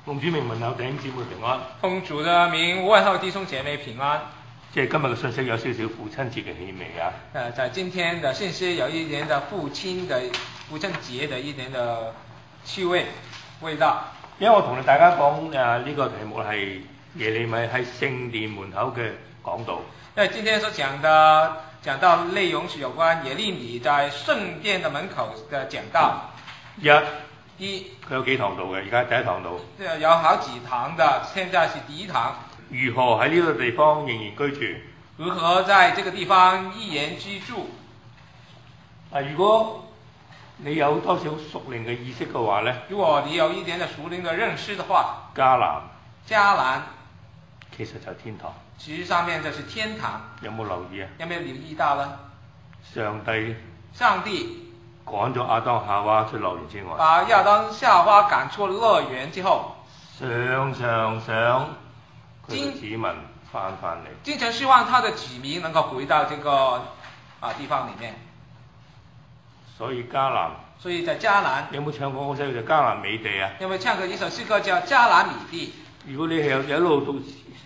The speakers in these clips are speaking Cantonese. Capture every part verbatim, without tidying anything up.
奉主名問候弟兄姊妹平安。 奉主的名問候弟兄姐妹平安。 即係今日嘅信息有少少父親節嘅氣味啊！ 呃，在今天的信息有一點的父親的父親節的一點的氣味味道。 因為我同大家講誒呢個題目係耶利米喺聖殿門口嘅講道。 因為今天所講的講到內容是有關耶利米在聖殿的門口的講道。 一， 一， 佢有幾堂道嘅？而家第一堂道。 有好幾堂的，現在是第一堂。 如何喺呢個地方仍然居住？ 如何在這個地方依然居住？ 啊，如果你有多少屬靈嘅意識嘅話呢， 如果你有一點嘅屬靈嘅認識的話， 迦南， 迦南其實就係天堂。 其實上面就是天堂。 有冇留意啊？ 有沒有留意到呢？ 上帝上帝趕咗亞當夏娃出樂園之外， 把亞當夏娃趕出樂園之後， 常常想佢嘅子民翻返嚟， 經常希望他的子民能夠回到這個啊地方裡面。 所以迦南， 所以在迦南， 你有冇唱過嗰首叫做《迦南美地》啊？ 有冇唱過一首詩歌叫《迦南美地》？ 如果你係有一路讀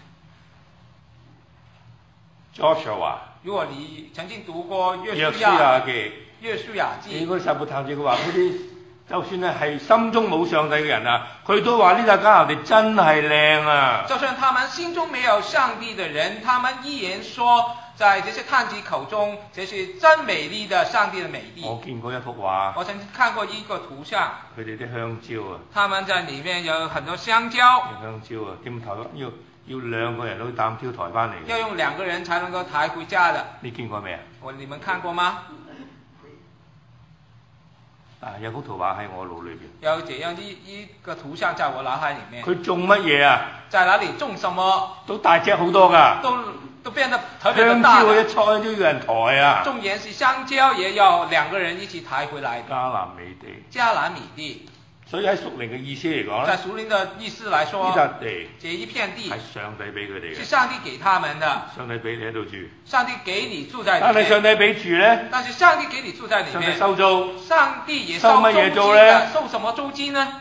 Joshua， 如果你曾經讀過約書書亞記， 約書亞記， 你嗰啲撒母探子佢話嗰啲，就算咧係心中冇上帝嘅人啊，佢都話呢笪迦南地真係靚啊！ 就算他們心中沒有上帝的人，他們依然說，在這些探子口中，這是真美麗的上帝的美地。 我見過一幅畫， 我曾經看過一個圖像， 佢哋啲香蕉啊， 他們在裡面有很多香蕉， 香蕉啊，點抬要要兩個人都擔挑抬翻嚟， 要用兩個人才能夠抬回家的。 你見過未啊？ 我你們看過嗎？ 啊，有幅圖畫喺我腦裏邊。 有這樣一一個圖像在我腦海裡面。 佢種乜嘢啊？ 在哪裡種什麼？ 都大隻好多㗎。 都都變得特別的大。 香蕉一菜都要人抬啊。 種鹽是香蕉，也要兩個人一起抬回來的。 迦南美地。 迦南美地。 所以喺屬靈嘅意思嚟講咧， 在屬靈的意思來說， 呢笪地， 這一片地係上帝俾佢哋嘅， 是上帝給他們的。 上帝俾你喺度住， 上帝給你住在裡面。 但係上帝俾住咧， 但是上帝給你住在裡面， 上帝收租， 上帝也收乜嘢租咧？ 收什麼租金呢？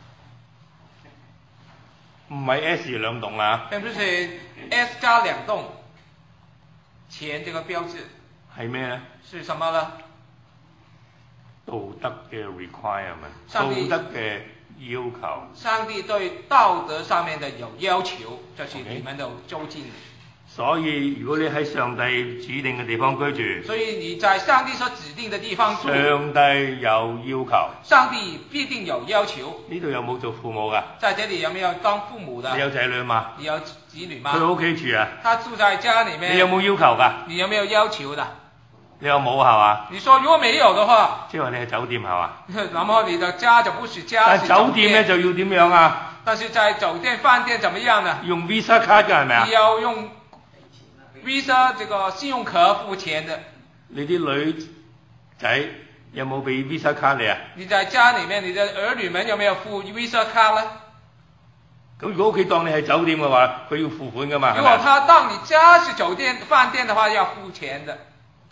唔係 S 兩棟啊， 並不是 S 加兩棟，錢這個標誌係咩咧？ 是什麼呢？ 道德嘅 requirement， 道德嘅要求。 上帝對道德上面的有要求，就是你們的租金。 Okay. 所以如果你喺上帝指定嘅地方居住， 所以你在上帝所指定的地方住， 上帝有要求， 上帝必定有要求。 呢度有冇做父母㗎？ 在這裡有沒有當父母的？ 你有仔女嘛？ 你有子女嗎？ 佢喺屋企住啊？ 他住在家裡面。 你有冇要求㗎？ 你有沒有要求的？ 你有冇係嘛？ 你說如果沒有的話， 即係話你係酒店係嘛？ 那麼你的家就不是家。 但係酒店咧就要點樣啊？ 但是在酒店飯店怎麼樣呢？ 用 Visa 卡㗎係咪啊？ 你要用 Visa 這個信用卡付錢的。 你啲女仔有冇俾 Visa 卡你啊？ 你在家裡面，你的兒女們有沒有付 Visa 卡呢？ 咁如果屋企當你係酒店嘅話，佢要付款㗎嘛？ 如果他當你家是酒店飯店的話，要付錢的。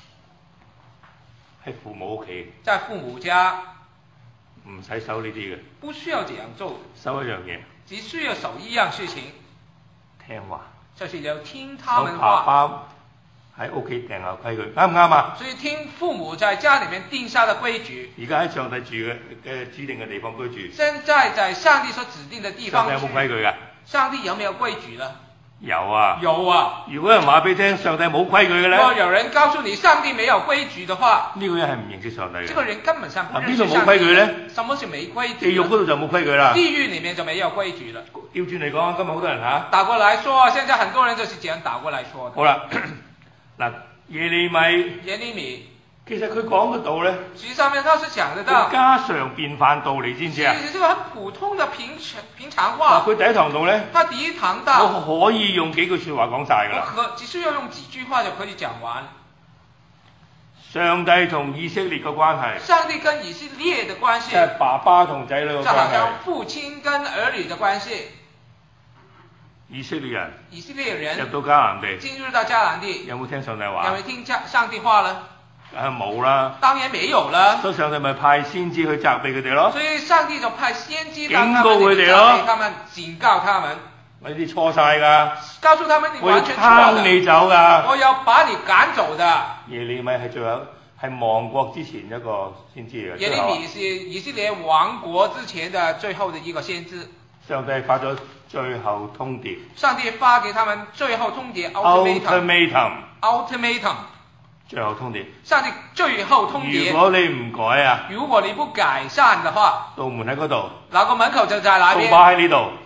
喺父母屋企， 在父母家唔使收呢啲嘅， 不需要這樣做， 收一樣嘢， 只需要守一樣事情， 聽話， 就是要聽他們話。 爸爸喺屋企定下規矩，啱唔啱啊？ 所以聽父母在家裡面定下的規矩。 而家喺上帝住嘅嘅指定嘅地方居住。 現在在上帝所指定的地方。 上帝有冇規矩㗎？ 上帝有沒有規矩呢？ 有啊， 有啊。 如果有人話俾你聽上帝冇規矩嘅咧， 如果有人告訴你上帝沒有規矩的話， 呢個人係唔認識上帝嘅。 這個人根本上不認識邊度冇規矩咧？ 什麼是沒規矩？ 地獄嗰度就冇規矩啦。 地獄裡面就沒有規矩了。 調轉嚟講，今日好多人嚇。 打過來說，現在很多人就是這樣打過來說的。 好啦，嗱，耶利米。 耶利米。 其實佢講嘅道咧， 實際上面他是講得到家常便飯道，你知唔知啊？ 其實這個很普通的平常平常話。 佢第一堂道咧， 他第一堂道， 我可以用幾句説話講晒㗎啦。 我可只需要用幾句話就可以講完。 上帝同以色列嘅關係。 上帝跟以色列的關係。 即係爸爸同仔女嘅關係。 就好像父親跟兒女的關係。 以色列人。 以色列人。 入到迦南地。 進入到迦南地。 有冇聽上帝話？ 有冇聽上帝話呢？ 梗係冇啦。 當然沒有了。 所以上帝咪派先知去責備佢哋咯。 所以上帝就派先知警告佢哋咯， 責備他們，警告他們。 我呢啲錯晒㗎。 告訴他們你我要完全錯拋你的。 走㗎。 我要把你趕走的。 耶利米係最後係亡國之前一個先知嚟嘅。 耶利米是以色列亡國之前的最後的一個先知。 上帝發咗最後通牒。 上帝發給他們最後通牒 ultimatum。 ultimatum。 最後通牒。 上帝最後通牒。 如果你唔改啊， 如果你不改善的話， 道門喺嗰度。 那個門口就在那邊。 掃把喺呢度。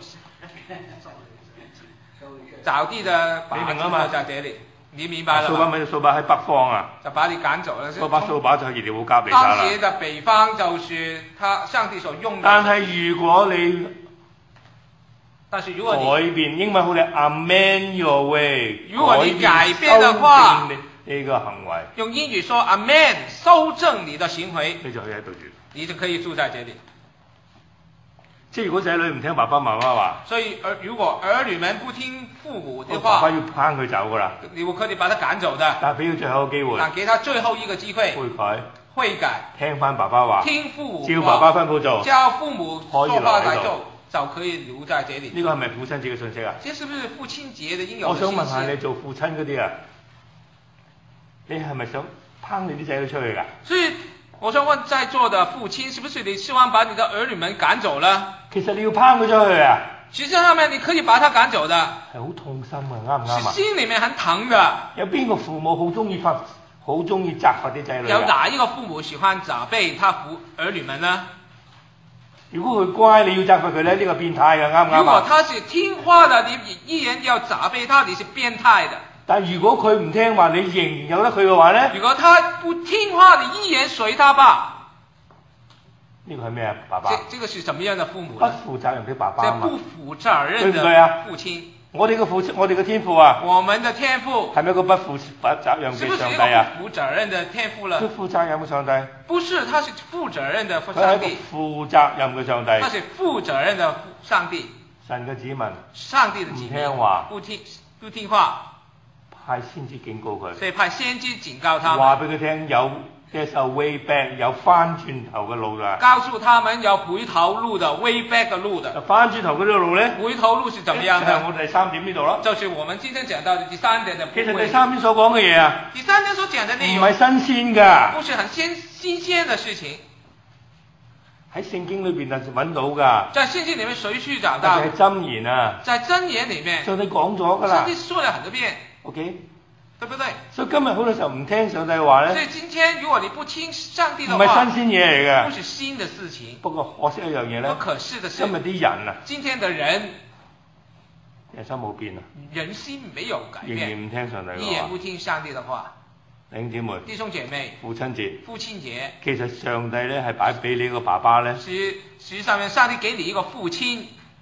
找地的把就在這裡，你明白了嗎？ 掃把咪掃把喺北方啊。 就把你趕走了。 嗰把掃把就係耶利烏加比沙啦。 當時的北方就是他上帝所用的。 但係如果你但是如果你改變，英文好似 amend your way， 如果你改變的話， 呢個行為， 用英語說 amend，修正你的行為， 你就可以喺度住， 你就可以住在這裡。 即係如果仔女唔聽爸爸媽媽話， 所以兒如果兒女們不聽父母的話， 爸爸要拚佢走㗎啦。 你我可以把他趕走的。 但係俾佢最後一個機會， 但給他最後一個機會， 悔改， 悔改， 聽翻爸爸話， 聽父母， 照爸爸吩咐做， 照父母說話來做，就可以留在這裡。 呢個係咪父親節嘅信息啊？ 這是不是父親節的應有的信息？ 我想問下你做父親嗰啲啊，你係咪想拚你啲仔女出去㗎？ 所以我想問在座的父親，是不是你希望把你的兒女們趕走呢？ 其實你要拚佢出去啊。 實際上面你可以把他趕走的。 係好痛心啊，啱唔啱啊？ 心裡面很疼的。 有邊個父母好中意罰，好中意責罰啲仔女？ 有哪一個父母喜歡責備他父兒女們呢？ 如果佢乖，你要責罰佢咧，呢個變態嘅，啱唔啱啊？ 如果他是聽話的，你依然要責備他，你是變態的。 但如果佢唔聽話，你仍然由得佢嘅話咧？ 如果他不聽話，你依然隨他吧。 呢個係咩啊？爸爸？ 這這個是什麼樣的父母呢？ 不負責任的爸爸啊嘛。 這不負責任的父親。 我哋嘅父親，我哋嘅天父啊。 我們的天父。 係咪一個不負責任嘅上帝啊？ 是不是一個不負責任的天父了？ 佢負責任嘅上帝。 不是，他是負責任的上帝。 佢係一個負責任嘅上帝。 他是負責任的上帝。 神嘅子民。 上帝的子民。 唔聽話。 不聽不聽話。 派先知警告佢。 所以派先知警告他們。 話俾佢聽有。There's a way back，有翻轉頭嘅路㗎。 告訴他們有回頭路的 way back 嘅路的。 翻轉頭嗰條路咧？ 回頭路是怎麼樣的？ 就係我第三點呢度咯。 就是我們今天講到的第三點的。 其實第三點所講嘅嘢啊， 第三點所講的內容唔係新鮮㗎。 不是很新新鮮的事情。 喺聖經裏邊就揾到㗎。 在聖經裡面隨處找到。 係箴言啊。 在箴言裡面。 上帝講咗㗎啦。 上帝說了很多遍。 OK。 對不對？ 所以今日好多時候唔聽上帝話咧。 所以今天如果你不聽上帝的話， 唔係新鮮嘢嚟嘅。 不是新的事情。 不過可惜一樣嘢咧。 不可惜的是。 今日啲人啊。 今天的人。 人心冇變啊。 人心沒有改變。 仍然唔聽上帝嘅話。 依然不聽上帝的話。 弟兄姊妹。 弟兄姐妹。 父親節。 父親節。 其實上帝咧係擺俾你個爸爸咧。 實實際上面，上帝給你一個父親。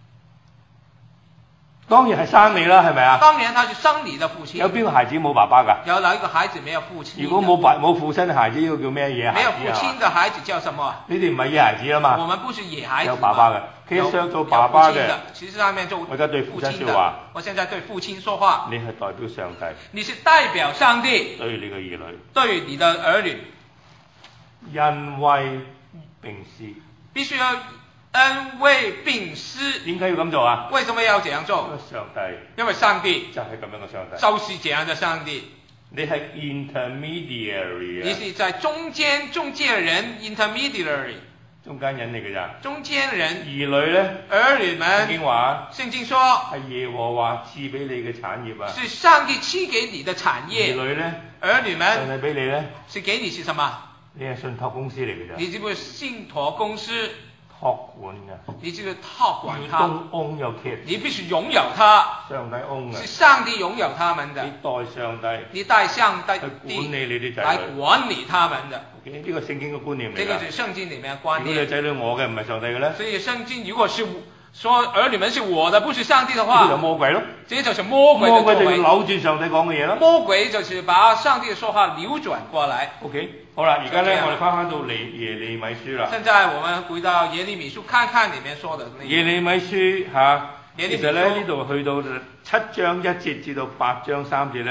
當然係生你啦，係咪啊？ 當然，他是生你的父親。 有邊個孩子冇爸爸㗎？ 有哪一個孩子沒有父親？ 如果冇爸冇父親嘅孩子，呢個叫咩嘢？ 沒有父親的孩子叫什麼？ 你哋唔係野孩子啦嘛？ 我們不是野孩子。 有爸爸嘅，其實上做爸爸嘅。 其實上面做我而家對父親說話。 我現在對父親說話。 你係代表上帝。 你是代表上帝。 對你嘅兒女。 對你的兒女。 恩威並施。 必須要。恩威並施。 點解要咁做啊？ 為什麼要這樣做？ 上帝。 因為上帝就係咁樣嘅上帝。 就是這樣的上帝。 你係 intermediary 啊。 你是在中間中介人 intermediary。 中間人嚟嘅咋？ 中間人。 兒女咧？ 兒女們。 聖經話。 聖經說。 係耶和華賜俾你嘅產業啊。 是上帝賜給你的產業。 兒女咧？ 兒女們。 上帝俾你咧？ 是給你是什麼？ 你係信託公司嚟嘅咋？ 你這個信託公司。 託管嘅。 你這個託管他。 要 own your kids。 你必須擁有他。 上帝 own 嘅。 是上帝擁有他們的。 你代上帝。 你代上帝。 去管理你啲仔女。 來管理他們的。 呢個聖經嘅觀念嚟㗎。 這個是聖經裡面嘅觀念。 如果你仔女我嘅唔係上帝嘅咧？ 所以聖經如果是說兒女們是我的，不是上帝的話， 呢個就魔鬼咯。 這就是魔鬼的作為。 魔鬼就要扭轉上帝講嘅嘢咯。 魔鬼就是把上帝嘅說話扭轉過來。 OK，好啦，而家咧我哋翻返到嚟耶利米書啦。 現在我們回到耶利米書，看看裡面說的內容。 耶利米書嚇， 耶利米書其實咧呢度去到七章一節至到八章三節咧，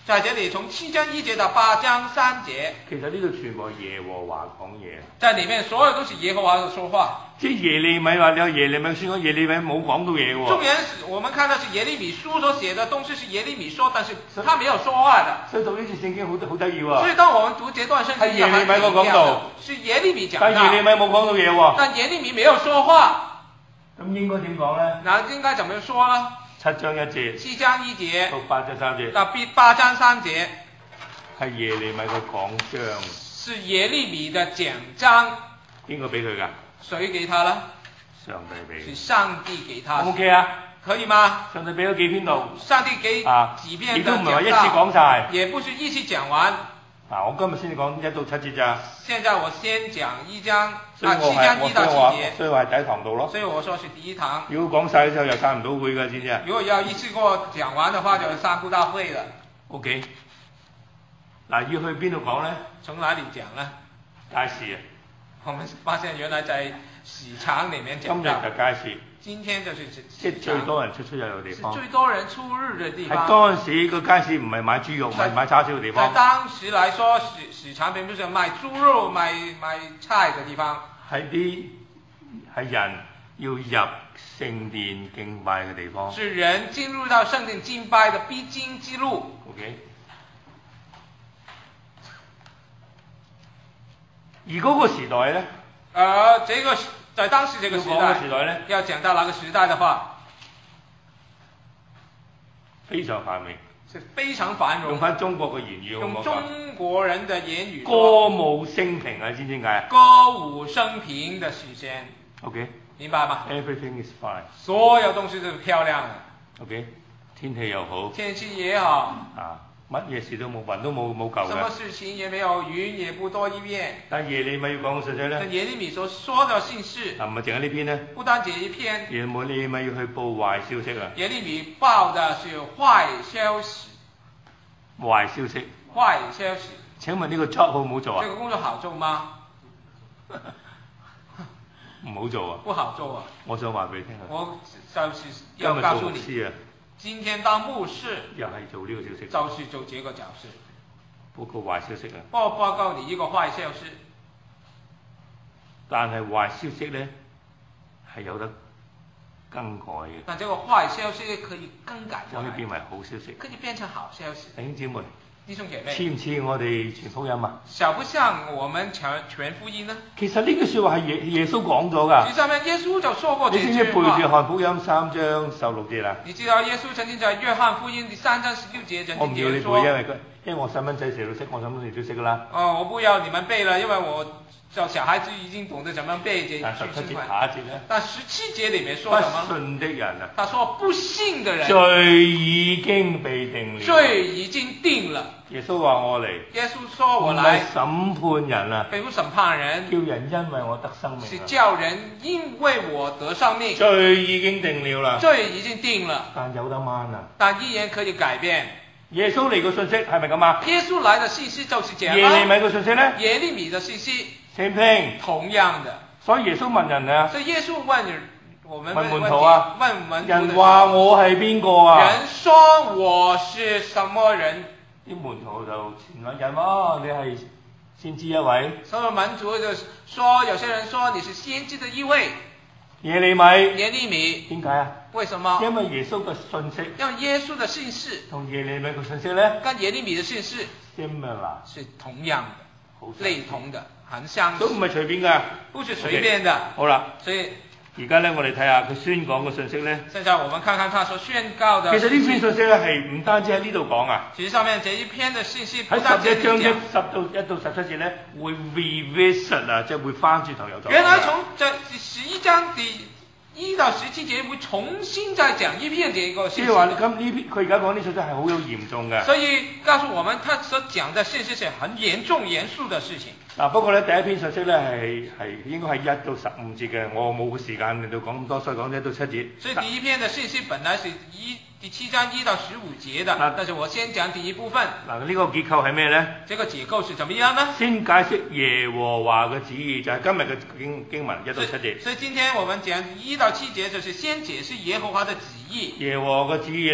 在這裡從七章一節到八章三節， 其實呢度全部係耶和華講嘢。 在裡面所有都是耶和華的說話。 即係耶利米話，你有耶利米宣講，耶利米冇講到嘢喎。 縱然是我們看到是耶利米書所寫的東西是耶利米說，但是他沒有說話的。 所以讀呢次聖經好好得意喎。 所以當我們讀這段聖經， 係耶利米個講道， 是耶利米講的。 但耶利米冇講到嘢喎。 但耶利米沒有說話。 咁應該點講咧？ 那應該怎麼說呢？ 七章一節。 七章一節。 到八章三節。 到八章三節。 係耶利米個講章。 是耶利米的講章。 邊個俾佢㗎？ 誰給他呢？ 上帝俾。 是上帝給他。 O K 啊？ 可以嗎？ 上帝俾咗幾篇道。 上帝給幾篇的講道。亦都唔係話一次講晒。 也不是一次講完。 嗱，我今日先講一到七節咋。 現在我先講一章，啊七章一到七節。 所以話係第一堂度咯。 所以我說是第一堂。 如果講晒之後又散唔到會㗎，知唔知啊？ 如果要一次過講完的話，就散不到會了。 O K。嗱，要去邊度講咧？ 從哪裡講呢？ 街市啊！ 我們發現原來在市場裡面講。 今日就街市。 今天就是即係最多人出出入入嘅地方。 最多人出入嘅地方。 喺當時個街市唔係買豬肉，唔係買叉燒嘅地方。 在當時來說，市市場並不是賣豬肉、賣賣菜嘅地方。 係啲係人要入聖殿敬拜嘅地方。 是人進入到聖殿敬拜嘅必經之路。 OK。而嗰個時代咧， 呃，這個在當時這個時代， 要講時代咧， 要講到那個時代的話， 非常繁榮， 是非常繁榮。 用翻中國嘅言語， 用中國人的言語， 歌舞升平啊，知唔知點解啊？ 歌舞升平的時間 ，OK， 明白嗎 ？Everything is fine， 所有東西都是漂亮的 ，OK，天氣又好， 天氣也好， 啊。乜嘢事都冇，雲都冇冇夠嘅。 什麼事情也沒有，雲也不多一片。 但耶利米要講嘅信息咧， 耶利米所說的信息， 啊唔係淨係呢篇咧， 不單止一篇。 耶利米要去報壞消息啊。 耶利米報的是壞消息。 壞消息。 壞消息。 請問呢個 job 好唔好做啊？ 這個工作好做嗎？ 唔好做啊。 不好做啊。 我想話俾你聽啊。 我就是要告訴你。 今日做牧師啊。 今天當牧師， 又係做呢個消息， 就是做這個角色， 報告壞消息啊！ 報報告你一個壞消息， 但係壞消息咧係有得更改嘅。 但這個壞消息可以更改， 可以變為好消息， 可以變成好消息。 弟兄姊妹， 弟兄姐妹， 似唔似我哋傳福音啊？ 像不像我們傳傳福音呢？ 其實呢句説話係耶耶穌講咗㗎。 實際上面耶穌就說過這句話。 你知唔知背住約翰福音三章十六節啦？ 你知道耶穌曾經在約翰福音第三章十六節曾經說。 我唔要你背，因為佢因為我細蚊仔時都識，我細蚊仔都識㗎啦。 哦，我不要你們背了，因為我叫小孩子已經懂得怎麼背這但十七節下一節咧？但十七節裡面說什麼？ 不信的人啊。 他說不信的人。 罪已經被定了。 罪已經定了。 耶穌話我嚟。 耶穌說我來。 唔係審判人啊。 並不審判人。 叫人因為我得生命。 是叫人因為我得生命。 罪已經定了啦。 罪已經定了。 但有得掹啊。 但依然可以改變。 耶穌嚟個信息係咪咁啊？ 耶穌來的信息就是這樣。 耶利米個信息咧？ 耶利米的信息。 Same thing。 同樣的。 所以耶穌問人啊。 所以耶穌問我們問門徒啊。 問門徒。 人話我係邊個啊？ 人說我是什麼人？ 啲門徒就前兩日哦，你係先知一位。 所以門徒就說，有些人說你是先知的一位。 耶利米。 耶利米。點解啊？ 為什麼？ 因為耶穌嘅信息。 因為耶穌的信息。 同耶利米嘅信息咧？ 跟耶利米的信息。 similar。 是同樣的。類同的，很相似。 都唔係隨便㗎。 不是隨便的。 好啦。 所以。 而家咧，我哋睇下佢宣講嘅信息咧。 現在我們看看他所宣告的。 其實呢篇信息咧係唔單止喺呢度講啊。 其實上面這一篇嘅信息， 喺十一章一十到一到十七節咧，會 revisit 啊，即係會翻轉頭又再。 原來從這十一章第一到十七節會重新再講一遍這個信息。即係話咁呢篇佢而家講呢信息係好有嚴重嘅。所以告訴我們，他所講的信息是很嚴重嚴肅的事情。 嗱、啊，不過咧第一篇信息咧係係應該係一到十五節嘅，我冇個時間令到講咁多，所以講一到七節。 所以第一篇嘅信息本來是一第七章一到十五節的，啊、但是我先講第一部分。嗱、啊，呢、這個結構係咩咧？這個結構是怎麼樣呢？先解釋耶和華嘅旨意，就係、是、今日嘅經經文一到七節。所以今天我們講一到七節，就是先解釋耶和華的旨意。耶和華嘅旨意咧？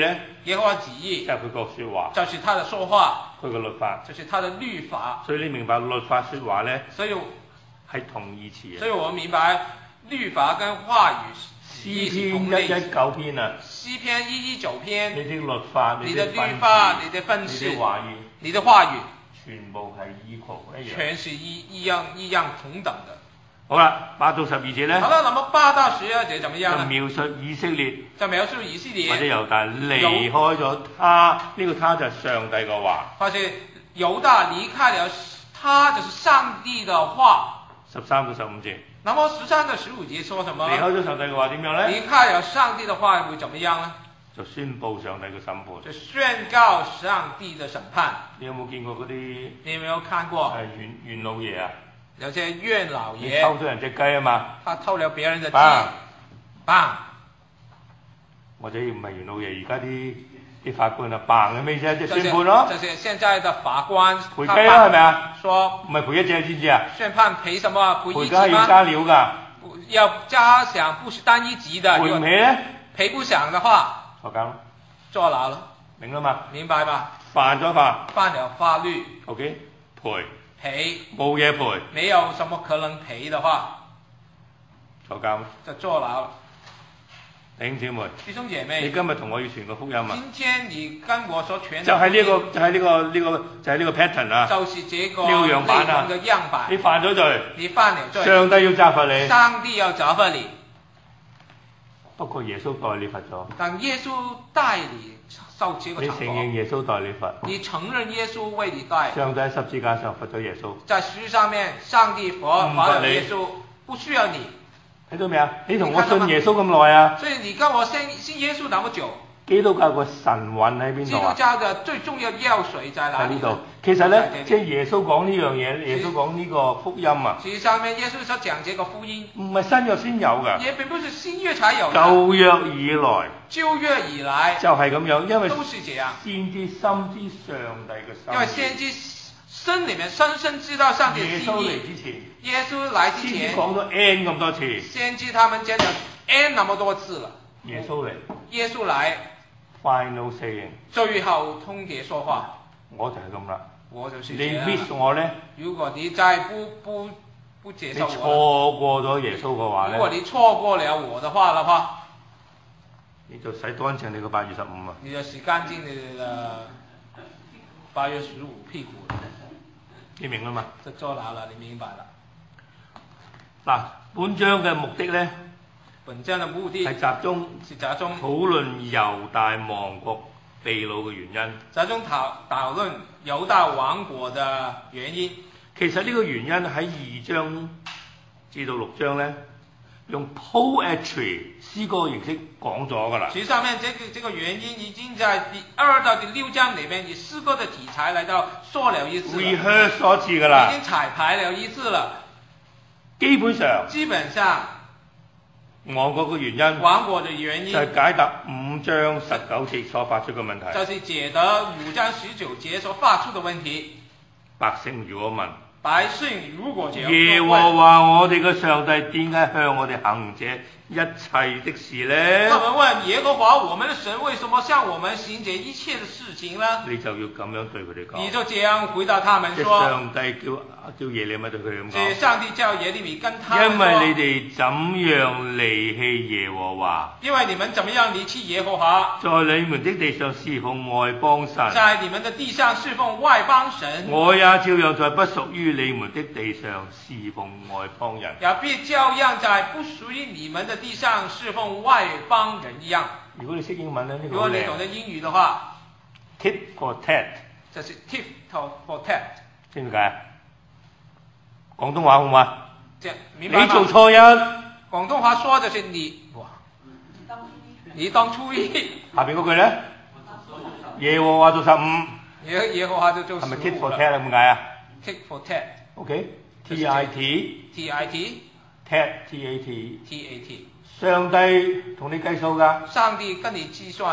耶和華旨意， 即係佢個説話， 就是他的說話， 佢個律法， 就是他的律法。 所以你明白律法説話咧， 所以係同義詞。 所以我明白律法跟話語。 詩篇一一九篇啊， 詩篇一一九篇， 你啲律法， 你的律法，你的訓詞， 你的話語， 你的話語， 全部係 equal 一樣， 全是一一樣一樣同等的。 好啦，八到十二節咧， 好啦，那麼八到十二節怎麼樣呢？ 就描述以色列， 就描述以色列或者猶大離開咗他，呢、這個他就係上帝嘅話。 或者猶大離開了他，就是上帝的話。 十三到十五節。 那麼十三到十五節說什麼？ 離開咗上帝嘅話點樣呢？ 離開了上帝的話會怎麼樣呢？ 就宣佈上帝嘅審判。 就宣告上帝的審判。 你有冇見過嗰啲？ 你有沒有看過？ 係袁袁老爺啊？ 有些袁老爺。 你偷咗人隻雞啊嘛？ 他偷了別人的雞。 棒！或者唔係袁老爺，而家啲啲法官啊，棒嘅咩啫？即係宣判咯。 就是現在的法官。 賠雞啦係咪啊？ 說唔係賠一隻知唔知啊？ 宣判賠什麼？賠一級嗎？ 賠雞要加料㗎。 要加獎，不是單一級的。 賠唔起咧？ 賠不響的話， 坐監咯。 坐牢了。 明啦嘛？ 明白吧？ 犯咗法。 犯了法律。 OK， 賠。 賠。 冇嘢賠。 沒有什麼可能賠的話， 坐監。 就坐牢了。 弟兄姊妹， 弟兄姐妹， 你今日同我要傳個福音啊！ 今天你跟我所傳就係呢個，就係呢個，呢個就係呢個 pattern 啊！ 就是這個呢個樣板啊！ 嘅樣板。 你犯咗罪， 你犯了罪， 上帝要責罰你。 上帝要責罰你。 不過耶穌代你罰咗。 但耶穌代你受這個懲罰。 你承認耶穌代你罰。 你承認耶穌為你代。 上帝喺十字架上罰咗耶穌。 在十字上面，上帝罰罰了耶穌，不需要你。 睇到未啊？你同我信耶穌咁耐啊！ 所以你跟我信信耶穌那麼久。 基督教個神韻喺邊度啊？ 基督教嘅最重要藥水在哪裡？喺呢度。其實咧，即係耶穌講呢樣嘢，耶穌講呢個福音啊。 其實上面耶穌所講這個福音。 唔係新約先有㗎。 也並不是新約才有。 舊約以來。 舊約以來。就係咁樣，因為都是這樣。 先知深知上帝嘅心。 因為先知心裡面深深知道上帝嘅心意。 耶穌嚟之前。 耶穌來之前。 先知講咗 N 咁多次。 先知他們講咗 N 那麼多次了。 耶穌嚟。 耶穌來。 Final saying。 最後通牒說話。 我就係咁啦。 我就是你 miss 我咧？ 如果你再不不不接受我， 你錯過咗耶穌嘅話咧？ 如果你錯過了我的話的話， 你就洗乾淨你個八月十五啊！ 你就洗乾淨你的八月十五屁股。 你明啦嘛？ 就坐牢了，你明白了。 嗱，本章嘅目的咧？ 本章嘅目的係集中是集中討論猶大亡國被擄嘅原因。 集中討討論猶大亡國嘅原因。 其實呢個原因喺二章至到六章咧，用 poetry 詩歌形式講咗㗎啦。 其實上面這個這個原因已經在第二到第六章裏面以詩歌的題材來到說了一次 rehearse 多次㗎啦。 已經彩排了一次了。 基本上。 基本上。 亡國嘅原因。 亡國嘅原因。 就係解答五章十九節所發出嘅問題。 就是解答五章十九節所發出嘅問題。 百姓如果問。 百姓如果這樣問。 耶和華我哋嘅上帝點解向我哋行這一切的事呢？ 他們問耶和華我們的神為什麼向我們行這一切的事情呢？ 你就要咁樣對佢哋講。 你就這樣回答他們說。 上帝叫叫耶利米對佢哋咁講。 上帝叫耶利米跟他們說。 因為你哋怎樣離棄耶和華。 因為你們怎麼樣離棄耶和華。 在你們的地上侍奉外邦神。 在你們的地上侍奉外邦神。 我也照樣在不屬於你們的地上侍奉外邦人。 也必照樣在不屬於你們的地上侍奉外邦人一樣。 如果你識英文咧，呢、這個如果你懂得英語的話 ，tit for tat， 就是 tit for tat。 知唔知解？廣東話好嘛？ 明白嗎？ 你做錯人。 廣東話說就是你，哇，你當初一。 下邊嗰句咧，耶和華做十五。 耶耶和華就做十五。係咪 tit for tat 啊？點解啊 ？tit for tat。OK。T I T。 T I T。 Tat T A T。 T A T。 上帝同你計數㗎。 上帝跟你計算的。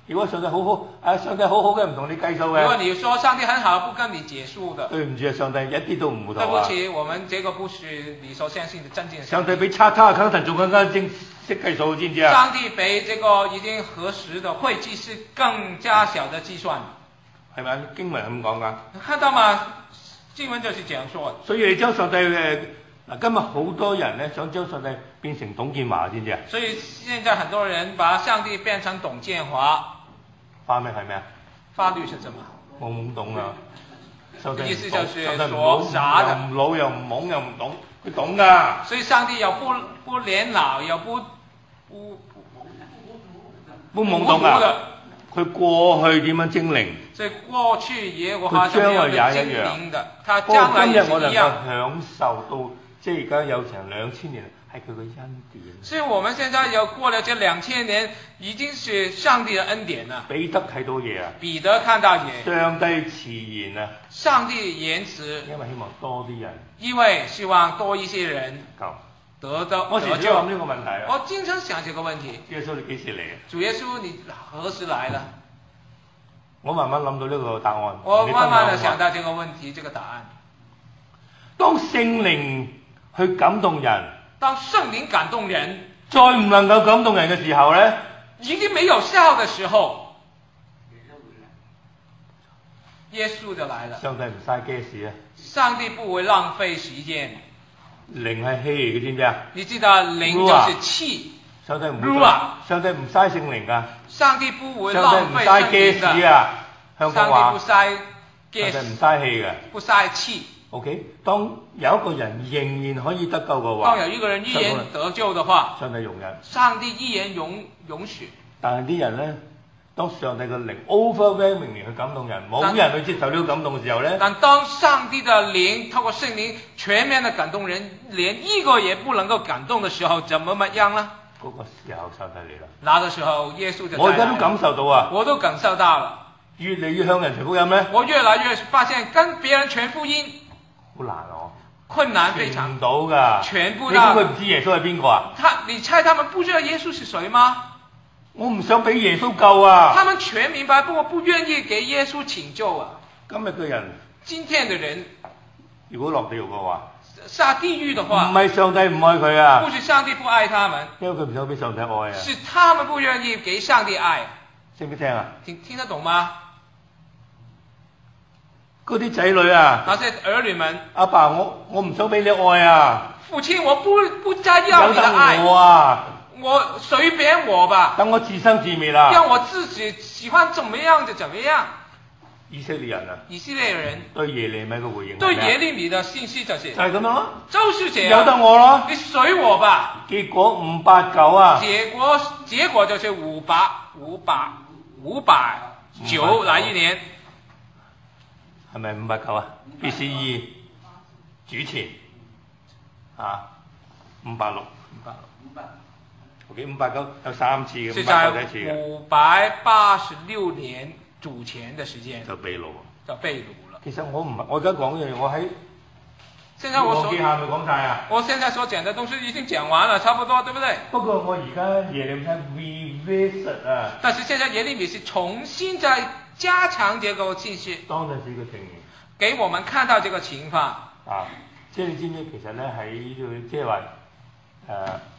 如果上帝好好，啊上帝好好嘅唔同你計數嘅。 如果你說上帝很好，不跟你結數的。 對唔住啊，上帝一啲都唔糊塗啊。 對不起，我們這個不是你所相信的真正的上帝。 上帝比叉叉 accountant 仲更加精識計數，知唔知啊？ 上帝比這個已經核實的會計師更加小的計算。 係咪？經文係咁講㗎。 看到嗎？經文就是這樣說的。 所以你將上帝嘅嗱，今日好多人咧想將上帝變成董建華，知唔知啊？ 所以現在很多人把上帝變成董建華。 法律係咩啊？ 法律是什麼？ 我懵懂啊！上帝意思就是上帝唔說傻的， 又唔老又唔懵又唔懂，佢懂㗎。 所以上帝又不不年老又不不不懵懂啊！佢過去點樣精靈？ 所以過去耶和華是將來有精也一樣靈的，他將來也是一樣。 今日我能夠享受到，即係而家有成兩千年，係佢嘅恩典。 所以我們現在有過了這兩千年，已經是上帝的恩典啦。 彼得睇到嘢啊！ 彼得看到嘢。 上帝遲延啊！ 上帝延遲。 因為希望多啲人。 因為希望多一些人。得到我時常諗呢個問題啊！ 我經常想這個問題。 耶穌你幾時嚟啊？ 主耶穌你何時來了？ 我慢慢諗到呢個答案。 我慢慢地想到這個問題，這個答案。 當聖靈去感動人， 當聖靈感動人， 再唔能夠感動人嘅時候呢， 已經沒有效的時候，耶穌就來了。 上帝唔嘥 gas 啊！ 上帝不會浪費時間。 靈係氣嚟嘅，知唔知啊？ 你知道靈就是氣。 上帝唔會，上帝唔嘥聖靈㗎。 上帝不會浪費聖靈的。 啊！香港話。 上帝不嘥 gas。 上帝唔嘥氣嘅。 不嘥氣。 OK，當有一個人仍然可以得救嘅話， 當有一個人依然得救的話， 上帝容忍。 上帝依然容容許。 但係啲人咧，當上帝嘅靈 overwhelmingly 去感動人，冇人去接受呢個感動嘅時候咧， 但當上帝的靈透過聖靈全面的感動人，連一個也不能夠感動的時候，怎麼樣呢？ 嗰個時候上帝嚟啦。 那個時候耶穌就我而家都感受到啊， 我都感受到了。 越嚟越向人傳福音咧， 我越來越發現跟別人傳福音好難哦， 困難非常。 傳唔到㗎， 全部。 你估佢唔知耶穌係邊個啊？ 他，你猜他們不知道耶穌是誰嗎？ 我唔想俾耶穌救啊！ 他們全明白，不過不願意給耶穌拯救啊！ 今日嘅人， 今天的人， 如果落地獄嘅話， 下地獄的話， 唔係上帝唔愛佢啊， 不是上帝不愛他們， 因為佢唔想俾上帝愛啊， 是他們不願意給上帝愛。 識唔識聽啊？ 聽聽得懂嗎？ 嗰啲仔女啊， 那些兒女們， 阿爸，我我唔想俾你愛啊！ 父親，我不不再要你的愛。 有得我啊！ 我隨便我吧。 等我自生自滅啊！ 讓我自己喜歡怎麼樣就怎麼樣。 以色列人啊， 以色列人對耶利米嘅回應， 對耶利米的信息就是就係咁樣咯， 就是這樣。 由得我咯， 你隨我吧。 結果五八九啊， 結果結果就是五百五百五百九那一年， 係咪五百九啊？B C E 主前啊，五百六，五百六，五百。O.K. 五百九有三次嘅，五百九第一次嘅。 五百八十六年主前嘅時間。 就被擄。 就被擄了。 其實我唔係，我而家講嘅嘢，我喺。 現在我所。 記下咪講晒啊。 我現在所講嘅東西已經講完了，差不多，對不對？ 不過我而家耶利米睇 revisit 啊。 但是現在耶利米是重新再加強這個信息。 當陣時嘅情形。 給我們看到這個情況。 啊，即係你知唔知其實咧喺呢即係話誒。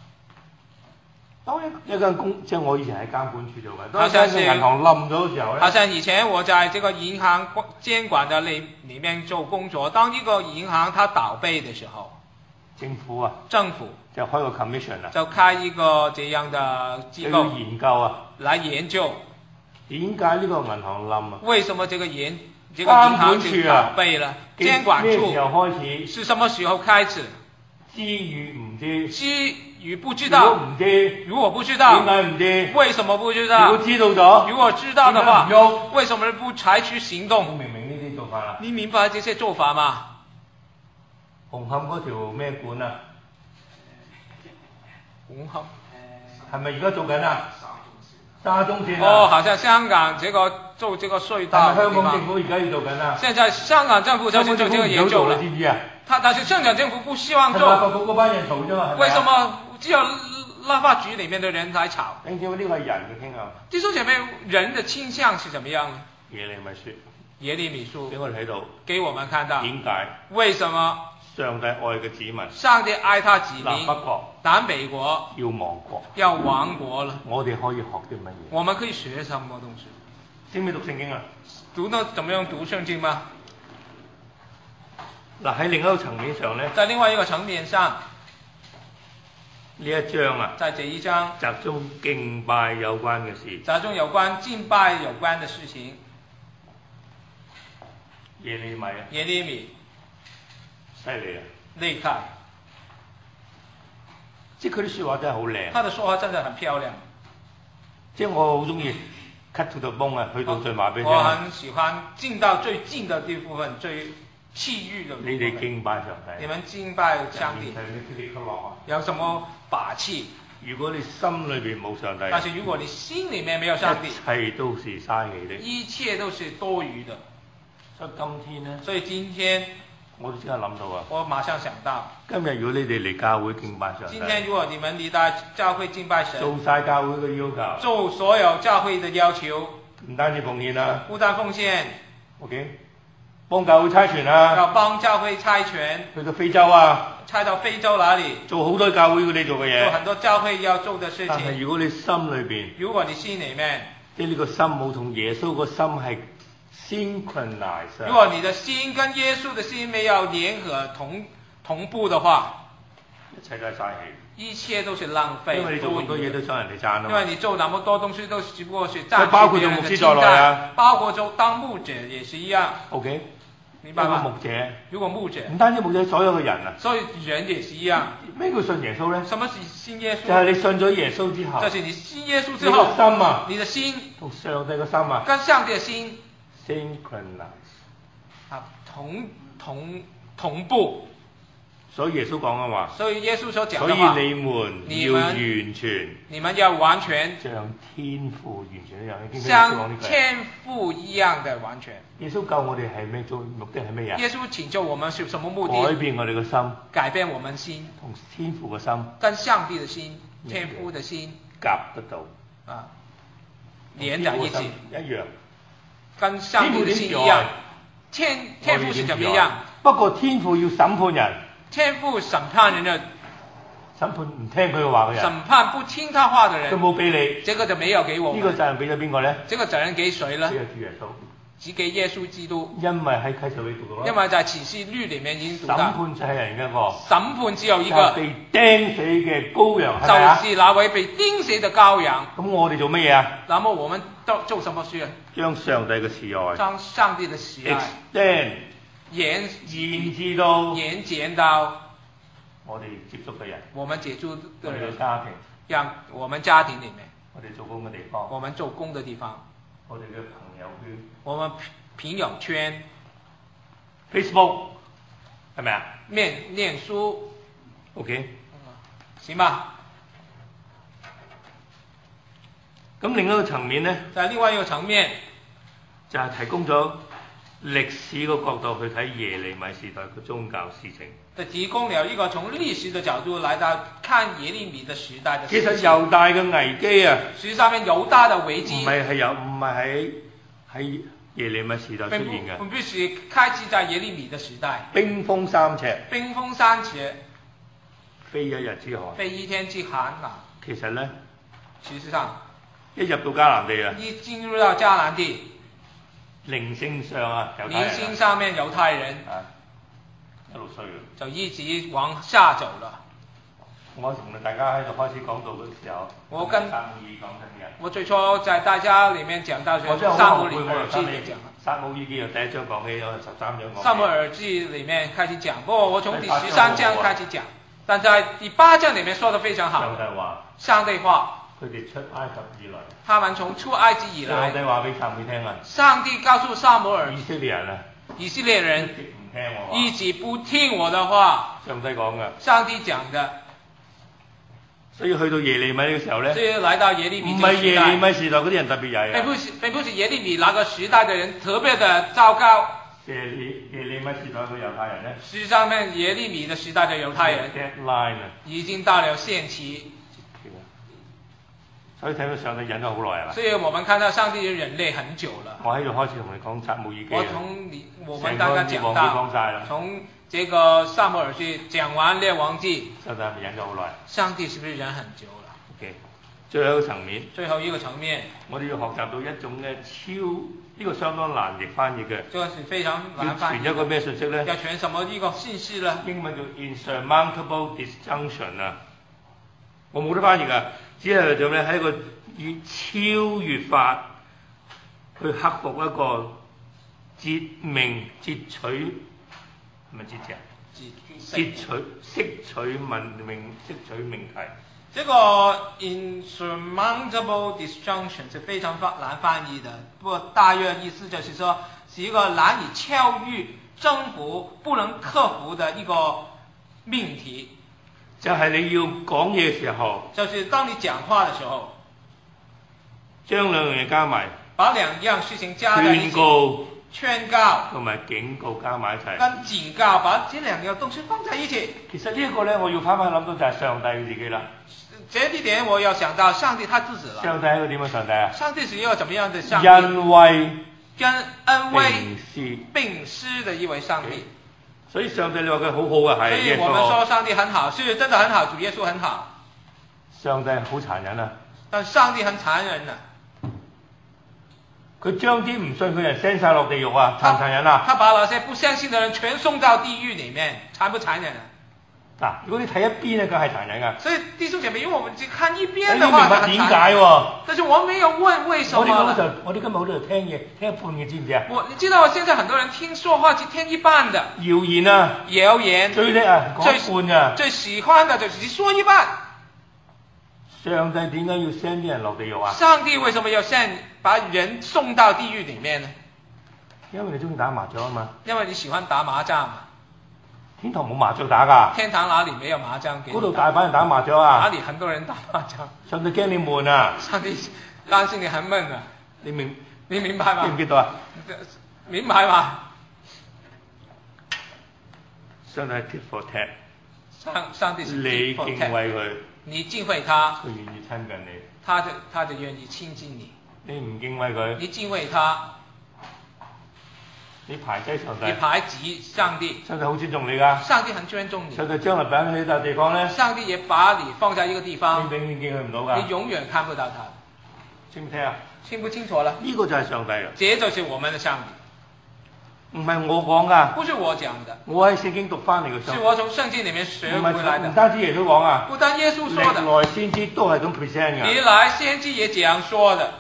當一間公，即係我以前喺監管處做嘅，當一間銀行冧咗嘅時候咧， 好像以前我在這個銀行監管的裏裡面做工作，當一個銀行它倒閉的時候， 政府啊， 政府就開個 commission 啊， 就開一個這樣的機構研究啊， 來研究點解呢個銀行冧啊？ 為什麼這個研這個銀行就倒閉了？監管處咩時候開始？ 是什麼時候開始？ 知與唔知？ 知與不知道？ 如果唔知， 如果不知道， 點解唔知？ 為什麼不知道？ 如果知道咗， 如果知道的話，為什麼不採取行動？ 我明唔明呢啲做法啊？ 你明白這些做法嗎？ 紅磡嗰條咩管啊？ 紅磡係咪而家做緊啊？沙中線啊？ 哦，好像香港這個做這個隧道。 但係香港政府而家要做緊啊？ 現在香港政府就是做這個研究了。 知唔知啊？ 他但是香港政府不希望做。 係咪嗰班人嘈啫嘛？ 為什麼只有立法局裡面的人來吵。 你知唔知呢個係人嘅傾向？ 弟兄姐妹，人的傾向是怎麼樣呢？ 耶利米書， 耶利米書俾我哋睇到， 給我們看到點解？ 為什麼上帝愛嘅子民， 上帝愛他子民， 南北國， 南北國要亡國， 要亡國了。 我哋可以學啲乜嘢？ 我們可以學什麼東西？ 識唔識讀聖經啊？ 讀到怎麼樣讀聖經嗎？ 嗱，喺另一個層面上咧， 在另外一個層面上， 呢一章啊， 在這一章集中敬拜有關嘅事， 集中有關敬拜有關嘅事情。 耶利米啊， 耶利米， 犀利啊！ 厲害， 即係佢啲説話真係好靚。 他的說話真的很漂亮。 即係我好中意 cut to the bone 啊，去到最話俾你聽。 我很喜歡進到最近的啲部分，最氣鬱的部分。 你哋敬拜上帝。 你們敬拜上帝。有什麼把氣？ 如果你心裏邊冇上帝， 但是如果你心裡面沒有上帝， 一切都是嘥氣的。 一切都是多餘的。 所以今天呢， 所以今天我都即刻諗到啊！ 我馬上想到， 今日如果你哋嚟教會敬拜上帝， 今天如果你們嚟到教會敬拜神， 做晒教會嘅要求， 做所有教會嘅要求， 唔單止奉獻啊， 不單奉獻 ，OK，幫教會差傳啊， 要幫教會差傳， 去到非洲啊， 差到非洲哪裡， 做好多教會要你做嘅嘢， 做很多教會要做嘅事情。 但係如果你心裏邊， 如果你心裡面， 即係呢個心冇同耶穌個心係 synchronize， 如果你的心跟耶穌的心沒有聯合同同步的話， 一切都係嘥氣。 一切都是浪費。 因為你做咁多嘢都想人哋讚啊嘛。 因為你做那麼多東西都只不過是讚。 包括做牧師在內啊。 包括做當牧者也是一樣。 OK。 明白嗎？ 牧者。 如果牧者。 唔單止牧者，所有嘅人啊。 所以人也是一樣。咩叫信耶穌咧？ 什麼是信耶穌？ 就係你信咗耶穌之後。 就是你信耶穌之後。 你個心啊。 你的心。 同上帝嘅心啊。 跟上帝嘅心。 synchronize。 啊，同同同步。 所以耶穌講嘅話， 所以耶穌所講嘅話， 所以你們要完全， 你們要完全， 像天父完全一樣。 像天父一樣的完全。 耶穌救我哋係咩？做目的係咩嘢？ 耶穌拯救我們是什麼目的？ 改變我哋嘅心， 改變我們心， 同天父嘅心， 跟上帝嘅心，天父嘅心夾得到， 啊，連在一起， 一樣， 跟上帝嘅心一樣。天天父是怎麼樣？ 不過天父要審判人。 天父審判人的， 審判唔聽佢嘅話嘅人， 審判不聽他話嘅人， 佢冇俾你， 這個就沒有給我。 呢個責任俾咗邊個咧？ 這個責任給誰呢？ 只係主耶穌， 只給耶穌基督。 因為喺啟示錄讀到啦， 因為在啟示錄裡面已經讀到。 審判就係人嘅一個， 審判只有一個， 被釘死嘅羔羊，係咪啊？ 就是那位被釘死嘅羔羊。 咁我哋做乜嘢啊？ 那麼我們做做什麼事啊？ 將上帝嘅慈愛， 將上帝嘅慈愛 extend 延延至到延展到我哋接觸嘅人， 我們接觸嘅人， 家庭， 讓我們家庭裡面， 我哋做工嘅地方， 我們做工嘅地方， 我哋嘅朋友圈， 我們朋友圈 ，Facebook 係咪啊？ 面臉書 ，OK， 行吧。 咁另一個層面呢， 在另外一個層面， 就係提供咗歷史個角度去睇耶利米時代嘅宗教事情。 就提供了一個從歷史的角度來到看耶利米的時代的事情。其實猶大嘅危機啊， 實際上面猶大的危機， 唔係係有唔係喺喺耶利米時代出現嘅。 並不是開始在耶利米的時代。 冰封三尺。 冰封三尺。 非一日之寒。 非一天之寒啊。 其實呢， 事實上， 一入到迦南地啊， 一進入到迦南地， 靈性上啊，猶太人， 靈性上面猶太人啊，一路衰就一直往下走了。 我同大家喺度開始講道嘅時候， 我跟撒母耳講緊嘅。 我最初在大家裡面講到《撒母耳記》裡講。 撒母耳記由第一章講起，有十三章講。 撒母耳記裡面開始講，不過我從第十三章開始講，但在第八章裡面說得非常好。 上帝話。 上帝話。 佢哋出埃及以來， 他們從出埃及以來， 上帝話俾撒母耳聽啊， 上帝告訴撒母耳， 以色列人啊， 以色列人一直唔聽我話， 一直不聽我的話， 上帝講嘅， 上帝講的， 所以去到耶利米呢個時候咧， 所以來到耶利米， 唔係耶利米時代嗰啲人特別曳啊， 並不是並不是耶利米那個時代嘅人特別的糟糕， 耶利耶利米時代嘅猶太人咧， 事實上面耶利米的時代嘅猶太人，已經到了限期。 所以睇到上帝忍咗好耐係嘛？ 所以我們看到上帝忍耐很久了。 我喺度開始同你講撒母耳記。 我同你，我們剛剛講到，從這個撒母耳記講完列王記。 上帝係咪忍咗好耐？ 上帝是不是忍很久了 ？OK， 最後一個層面。 最後一個層面。我哋要學習到一種嘅超，呢、這個相當難譯翻譯嘅。 這個是非常難翻譯。 要傳一個咩信息咧？ 要傳什麼一個信息呢？ 英文叫 insurmountable disjunction 啊，我冇得翻譯啊，只係做咩？喺一個越超越法去克服一個截命截取，係咪截取啊？截取識取文明識取命題。 這個 insurmountable disjunction 是非常難翻譯的，不過大約意思就是說，是一個難以超越、征服、不能克服的一個命題。 就係你要講嘢嘅時候， 就是當你講話嘅時候， 將兩樣嘢加埋， 把兩樣事情加在一起， 勸告、 勸告同埋警告加埋一齊， 跟警告把這兩樣東西放在一起。 其實呢一個咧，我要翻返諗到就係上帝自己啦。 這一點我要想到上帝他自己了。 上帝係一個點嘅上帝啊？ 上帝是一個怎麼樣的上帝？ 恩威跟恩威並施並施的一位上帝。 所以上帝你話佢好好啊，係。 所以我們說上帝很好，是真的很好，主耶穌很好。 上帝好殘忍啊！ 但上帝很殘忍啊！ 佢將啲唔信佢人 send 晒落地獄啊，殘唔殘忍啊？ 他把那些不相信的人全送到地獄裡面，殘不殘忍啊？ 嗱，如果你睇一邊咧，梗係殘忍噶。 所以弟兄姐妹，因為我們只看一邊的話， 你明白點解喎？ 但是我沒有問為什麼。我哋今日我哋今日好多人聽嘢，聽一半嘅，知唔知啊？ 我你知道，我現在很多人聽說話只聽一半的。 謠言啊！ 謠言。 最叻啊，講一半啊。 最喜歡的就是說一半。 上帝點解要 send 啲人落地獄啊？ 上帝為什麼要 send 把人送到地獄裡面呢？ 因為你中意打麻將啊嘛。 因為你喜歡打麻將嘛。 天堂冇麻將打㗎。 天堂哪裡沒有麻將給你打？ 嗰度大把人打麻將啊。 哪裡很多人打麻將？ 上帝驚你悶啊。 上帝擔心你很悶啊。 你明你明白嗎？ 記唔記得啊？ 明白嗎？ 上帝係 tit for tat。 上上帝是 tit for tat。 你敬畏佢。 你敬畏他。 佢願意親近你。 他就他就願意親近你。 你唔敬畏佢。 你敬畏他。 你排擠上帝， 你排擠上帝， 上帝好尊重你㗎。 上帝很尊重你。 上帝將來擺喺呢笪地方咧， 上帝也把你放在一個地方， 你永遠見佢唔到㗎。 你永遠看不到他。 清唔清啊？ 清不清楚了？ 呢個就係上帝啊！ 這就是我們的上帝。 唔係我講㗎。 不是我講的。 我喺聖經讀翻嚟嘅。 是我從聖經裡面學回來的。 唔單止耶穌講啊。 不單耶穌說的。 歷來先知都係咁 present 㗎。 歷來先知也這樣說的。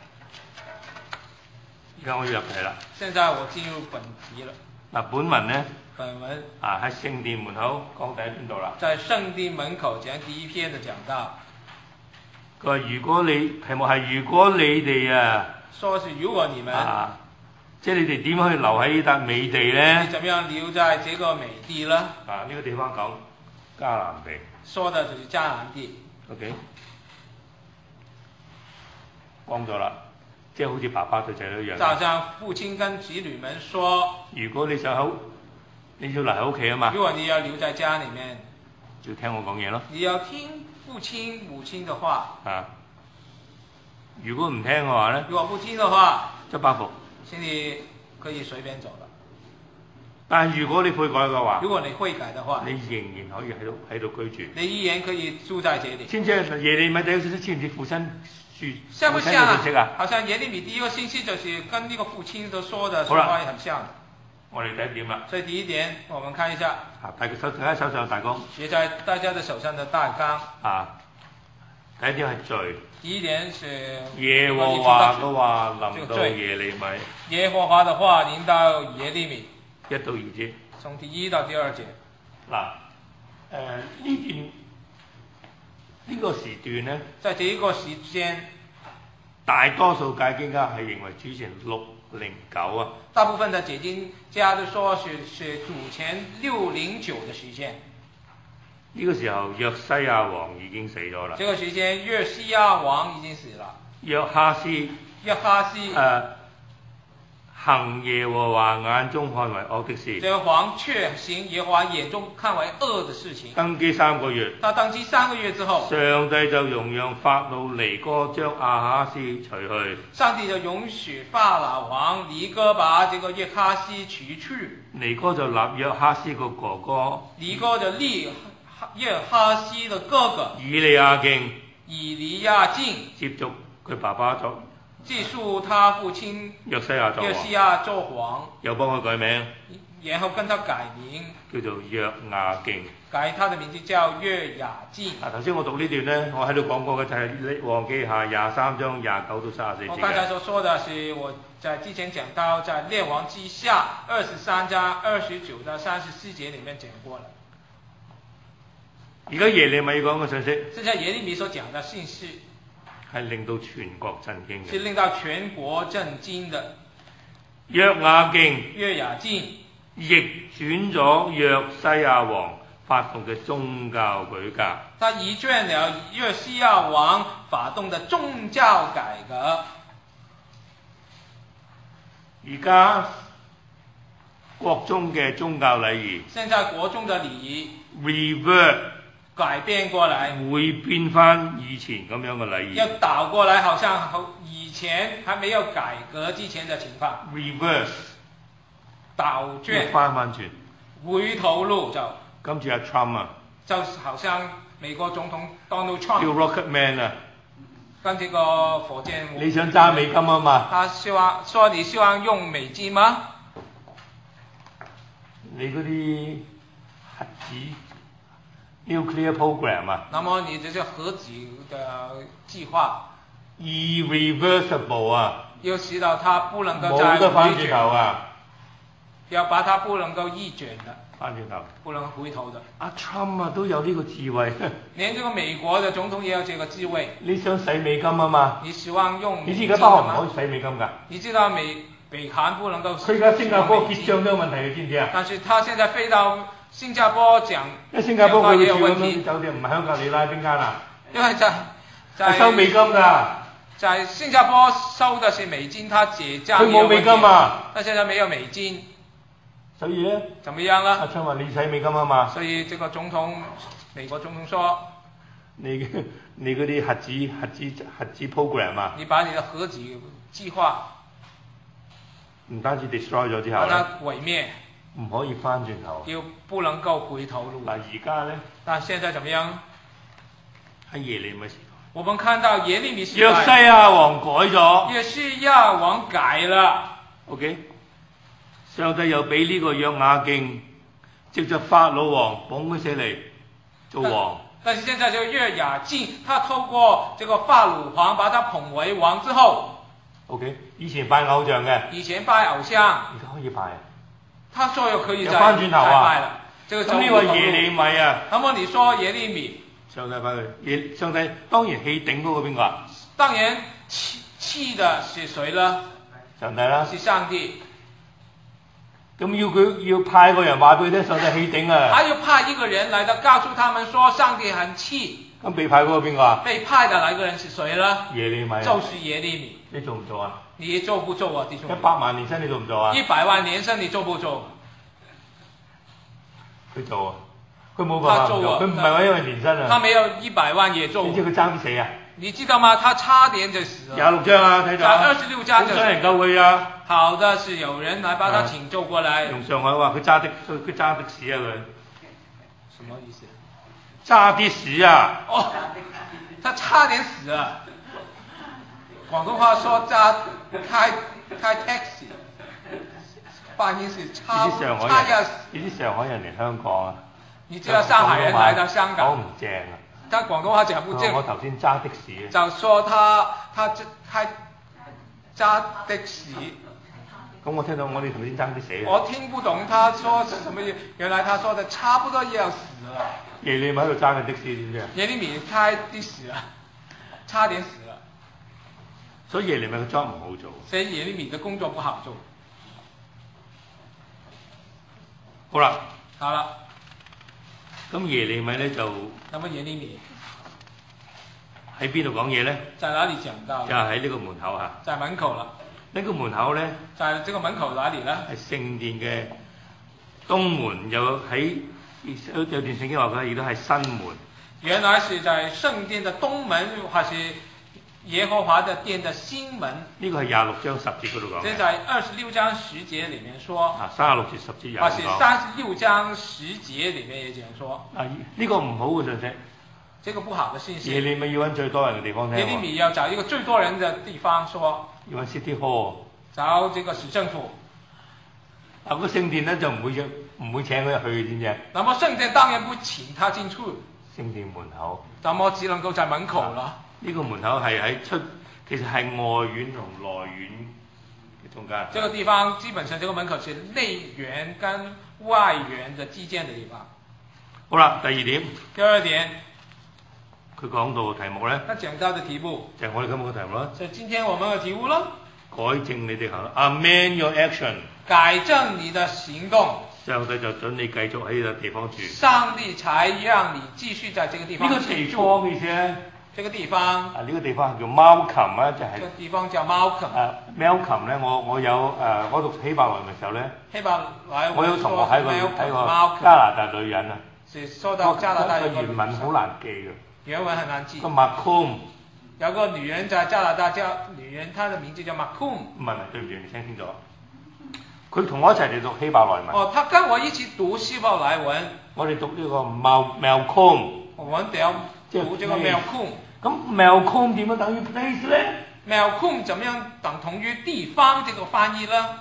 而家我要入題啦。 現在我進入本題了。嗱， 本文呢？ 本文啊喺聖殿門口講第一邊度啦。 在聖殿門口講第一篇的講道。 佢話：如果你題目係如果你哋啊， 說是如果你們啊，即係你哋點樣去留喺呢笪美地咧？ 你怎麼樣留在這個美地呢？ 啊，呢、這個地方講迦南地。說的就是迦南地。 OK， 講咗啦。即係好似爸爸對仔女一樣。就像父親跟子女們說： 如果你想好，你要留喺屋企啊嘛。 如果你要留在家裡面， 要聽我講嘢咯。 你要聽父親母親的話。 啊。如果唔聽嘅話咧？ 如果不聽嘅話， 執包袱。 請你可以隨便走了。 但係如果你悔改嘅話， 如果你悔改嘅話， 你仍然可以喺度喺度居住。 你依然可以住在這裡。 知唔知耶利米第一個信息似唔似父親？ 像不像啊？好像耶利米第一個信息就是跟呢個父親都說的說話也很像。 我哋第一點啦。 所以第一點，我們看一下。 啊，大家手大家手上大綱。 寫在大家的手上的大綱。啊， 第一點係罪。 第一點是耶和華嘅話臨到耶利米。 耶和華的話臨到耶利米。 一到二節。 從第一到第二節。嗱， 誒呢段。呢個時段呢， 在這一個時間， 大多數解經家係認為主前六零九啊。 大部分的解經家都說是是主前六零九的時間。 呢個時候約西亞王已經死咗啦。 這個時間約西亞王已經死了。 約哈斯。 約哈斯。 誒、呃， 行耶和華眼中看為惡的事。 這個王卻行耶和華眼中看為惡的事情。 登基三個月。 他登基三個月之後， 上帝就容讓法老尼哥將亞哈斯除去。 上帝就容許法老王尼哥把這個約哈斯除去。 尼哥就立約哈斯個哥哥。 尼哥就立約哈斯的哥哥。 以利亞敬。 以利亞敬接續佢爸爸做。 記述他父親約西亞做王， 約西亞做王， 又幫佢改名， 然後跟他改名， 叫做約雅敬， 改他的名字叫約雅敬。 啊，頭先我讀呢段呢，我喺度講過嘅就係列王記下廿三章廿九到三十四節。 我剛才所說的是我在之前講到，在列王記下二十三章二十九到三十四節裡面講過了。 而家耶利米講嘅信息， 現在耶利米所講嘅信息， 係令到全國震驚嘅， 是令到全國震驚的。 約雅敬， 約雅敬逆轉咗約西亞王發動嘅宗教改革。 他逆轉了約西亞王發動的宗教改革。 而家國中嘅宗教禮儀， 現在國中的禮儀 revert 改變過來， 會變翻以前咁樣嘅禮儀。 要倒過來，好像以前還沒有改革之前的情況。 reverse 倒轉， 翻翻轉， 回頭路就。 今次阿 Trump 啊， 就好像美國總統 Donald Trump 叫 Rocket Man 啊， 跟這個火箭。 你想揸美金啊嘛？ 他希望說你希望用美金嗎？ 你嗰啲核子 nuclear program 啊？ 那麼你這些核子的計劃 irreversible 啊？ 要使到它不能夠再冇得翻轉頭啊！ 要把它不能夠逆轉的。 翻轉頭。 不能回頭的。 阿 Trump 啊都有呢個智慧。 連這個美國的總統也有這個智慧。 你想使美金啊嘛？ 你希望用美金。 你知而家北韓唔可以使美金㗎？ 你知道美北韓不能夠。 佢而家新加坡結帳都有問題，你知唔知啊？ 但是他現在飛到新加坡講， 因為新加坡佢住咁樣酒店唔係香格里拉邊間啊？ 因為在在收美金㗎。 在新加坡收的是美金，他結帳。 佢冇美金啊！ 他現在沒有美金。 所以咧， 怎麼樣呢？ 阿昌話你使美金啊嘛。 所以這個總統，美國總統說， 你你嗰啲核子核子核子 program 啊， 你把你的核子計劃唔單止 destroy 咗之後把它毀滅， 唔可以翻轉頭， 又不能夠回頭路。 嗱而家咧， 但現在怎麼樣？ 喺耶利米時代， 我們看到耶利米時代， 約西亞王改咗， 約西亞王改了。OK。 上帝又俾呢個約雅敬藉着法老王捧佢起嚟做王。 但是現在這個約雅敬，他透過這個法老王把他捧為王之後 ，OK， 以前拜偶像嘅， 以前拜偶像， 而家可以拜。 他說又可以再翻轉頭啊！ 拜了。這個咁呢個耶利米啊， 那麼你說耶利米？ 上帝拜佢，耶上帝當然起頂嗰個邊個啊？ 當然起起的是誰呢？ 上帝啦。 是上帝。 咁要佢要派個人話俾佢聽，上帝起頂啊！ 還要派一個人來到告訴他們說上帝很氣。 咁被派嗰個邊個啊？ 被派的那個人是誰呢？ 耶利米。 就是耶利米。 你做唔做啊？ 你做不做啊，弟兄？ 一百萬年薪你做唔做啊？ 一百萬年薪你做不做？ 佢做啊！佢冇辦法唔做，佢唔係話因為年薪啊。 他沒有一百萬也做。 你知佢爭啲死啊？ 你知道嗎？他差點就死了。 廿六章啊，睇到。 二十六章就。 好人救佢啊！ 好的是有人來把他拯救過來。 用上海話，佢揸的佢揸的士啊佢。 什麼意思？ 揸的士啊！ 哦，他差點死了。廣東話說揸開開 taxi，發音是差差要死。 呢啲上海人嚟香港啊！ 你知道上海人來到香港。 講唔正啊！ 他廣東話講不正。 我頭先揸的士。 就說他他開揸的士。 咁我聽到我哋頭先爭啲死。 我聽不懂他說是什麼嘢，原來他說的差不多要死了。 耶利米喺度揸緊的士點知？ 耶利米開的士啊，差點死了。 所以耶利米嘅 job 唔好做。 所以耶利米嘅工作不好做。 好啦。 好啦。 咁耶利米咧就， 那麼耶利米喺邊度講嘢咧？ 在哪裡講到？ 就喺呢個門口嚇。 在門口啦。 呢個門口咧， 在這個門口哪裡呢？ 係聖殿嘅東門，有喺有有段聖經話佢亦都係新門。 原來是在聖殿的東門，還是耶和華的殿的新門？ 呢個係廿六章十節嗰度講。 這在二十六章十節裡面說。 啊，三十六節十節有講。 或是三十六章十節裡面也這樣說。 啊，呢個唔好嘅信息。 這個不好的信息。 耶利米要揾最多人嘅地方聽。 耶利米要找一個最多人的地方說。 要揾 City Hall。 找這個市政府。 啊，個聖殿咧就唔會唔會請佢入去嘅，知唔知？ 那麼聖殿當然不請他進去。 聖殿門口。 那麼只能夠在門口了。 呢個門口係喺出，其實係外院同內院嘅中間。 這個地方基本上，這個門口是內院跟外院的之間的地方。 好啦，第二點。 第二點。 佢講到嘅題目咧。 他講到的題目。 就係我哋今日嘅題目啦。 就今天我們嘅題目咯。 改正你哋行 ，amend your action。 改正你的行動。 上帝就准你繼續喺呢個地方住。 上帝才讓你繼續在這個地方住。 呢個地方嘅意思咧？ 這個地方。啊， 呢個地方係叫 Malcolm 啊，就係。 這個地方叫 Malcolm。啊 ，Malcolm 咧，我我有誒，我讀希伯來文嘅時候咧。 希伯來文。 我有同學喺個喺個加拿大女人啊。 是說到加拿大有個原文好難記嘅。 原文很難記。 個 Macomb。 有個女人在加拿大叫女人，她的名字叫 Macomb。 唔係唔係，對唔住，你聽清楚。佢同我一齊嚟讀希伯來文。 哦，他跟我一起讀希伯來文。 我哋讀呢個 Malcolm。 我們得要讀這個 Malcolm。 咁 Malcolm 點樣等於 place 咧 ？Malcolm 怎麼樣等同於地方這個翻譯呢？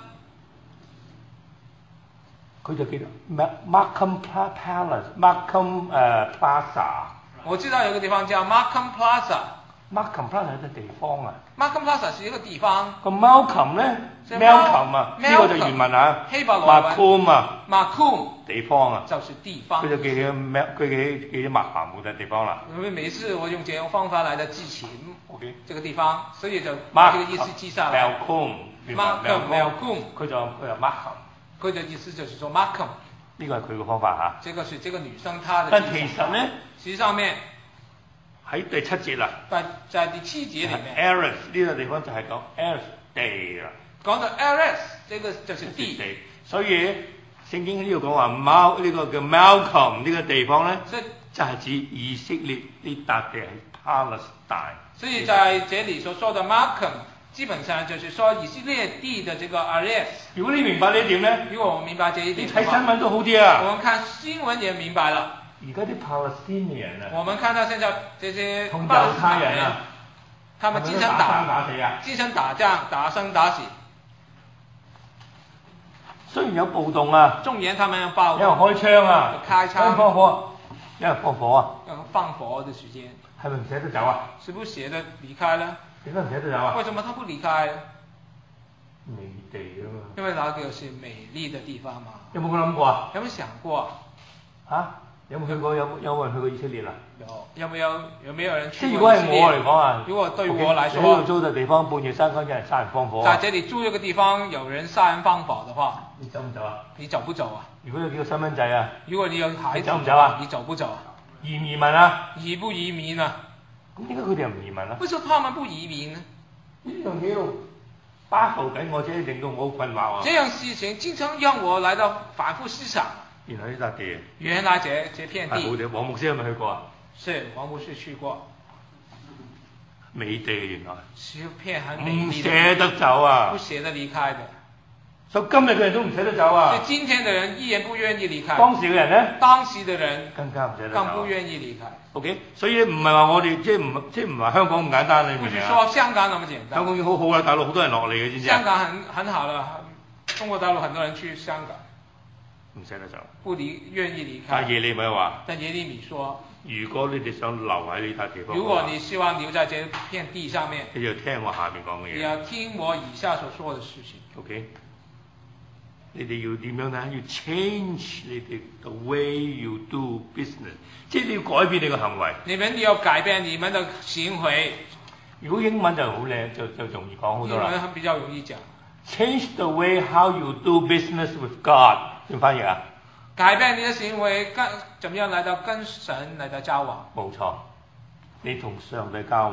佢就叫 Markham Palace，Markham 誒 Plaza。 我知道有個地方叫 Markham Plaza。Markham Plaza 係一個地方啊。 Markham Plaza 是一個地方。個 Malcolm 咧 ，Malcolm 啊，呢個就原文啊。 希伯來文。 Macomb 啊。 Macomb。 地方啊。 就是地方。 佢就記起 Mal， 佢記記咗麥咸湖嘅地方啦。 因為每次我用這種方法來的記起 ，OK， 這個地方，所以就把這個意思記下來。Malcolm，Malcolm， 佢就佢就 Macomb。 佢嘅意思就是說 Macomb。 呢個係佢嘅方法嚇。 這個是這個女生她的。 但其實咧， 實際上面喺第七節啦。 在在第七節裡面。 Eris 呢個地方就係講 Eris 地啦。 講到 Eris，這個就是地。 地，所以聖經呢度講話 Mal 呢個叫 Malcolm 呢個地方咧，就係指以色列呢笪地係 Palestine。 所以在這裡所說的 Malcolm。基本上就是說以色列地的這個 Eris。如果你明白呢一點咧，如果我明白這一點， 你睇新聞都好啲啊。 我們看新聞也明白了。 而家啲 Palestinian 啊， 我們看到現在這些同猶太人啊， 他們經常打生打死啊，經常打仗，打生打死。 雖然有暴動啊， 縱然他們有暴動， 有人開槍啊， 開槍，有人放火，有人放火啊。 有放火的時間。 係咪唔捨得走啊？ 是不捨得離開呢？ 點解唔捨得走啊？ 為什麼他不離開？ 美地啊嘛。因為那個是美麗的地方嘛。 有冇咁諗過啊？ 有冇想過？ 嚇？有冇去過？有有冇人去過以色列啊？ 有。有冇有有沒有人去過？ 即係如果係我嚟講啊， 如果對我來說， 喺度租嘅地方半夜三更有人殺人放火。 在這裡住一個地方有人殺人放火的話， 你走唔走啊？ 你走不走啊？ 如果有幾個細蚊仔啊？ 如果你有孩子， 走唔走啊？ 你走不走啊？ 移唔移民啊？ 移不移民啊？ 咁點解佢哋又唔移民啊？ 為什麼他們不移民呢？ 呢樣嘢喺度巴浮緊我，真係令到我好困惑啊！ 這樣事情經常讓我來到反覆思想。 原來呢笪地。原來這這片地。 係黃牧師有冇去過啊？ 是黃牧師去過。 美地原來。 是一片很美麗的。唔捨得走啊！ 不捨得離開的。 所以今日嘅人都唔捨得走啊！ 所以今天的人依然不願意離開。 當時嘅人咧？ 當時的人更加唔捨得走。 更不願意離開。 OK，所以唔係話我哋即係唔即係唔係香港咁簡單，你明唔明啊？ 不是說香港那麼簡單。香港已經好好啦，大陸好多人落嚟嘅，知唔知啊？ 香港很很好啦，中國大陸很多人去香港。 唔捨得走。 不離願意離開。 但耶利米話。 但耶利米說。 如果你哋想留喺呢笪地方。 如果你希望留在這片地上面。 你就聽我下面講嘅嘢。 你要聽我以下所說的事情。 OK。你哋要點樣咧？要 change 你哋 the way you do business， 即係你要改變你個行為。你們要改變你們的行為。如果英文就好靚，就就容易講好多啦。英文比較容易講。Change the way how you do business with God， 點翻譯啊？改變你的行為，跟怎麼樣來到跟神來到交往？冇錯，你同上帝交往，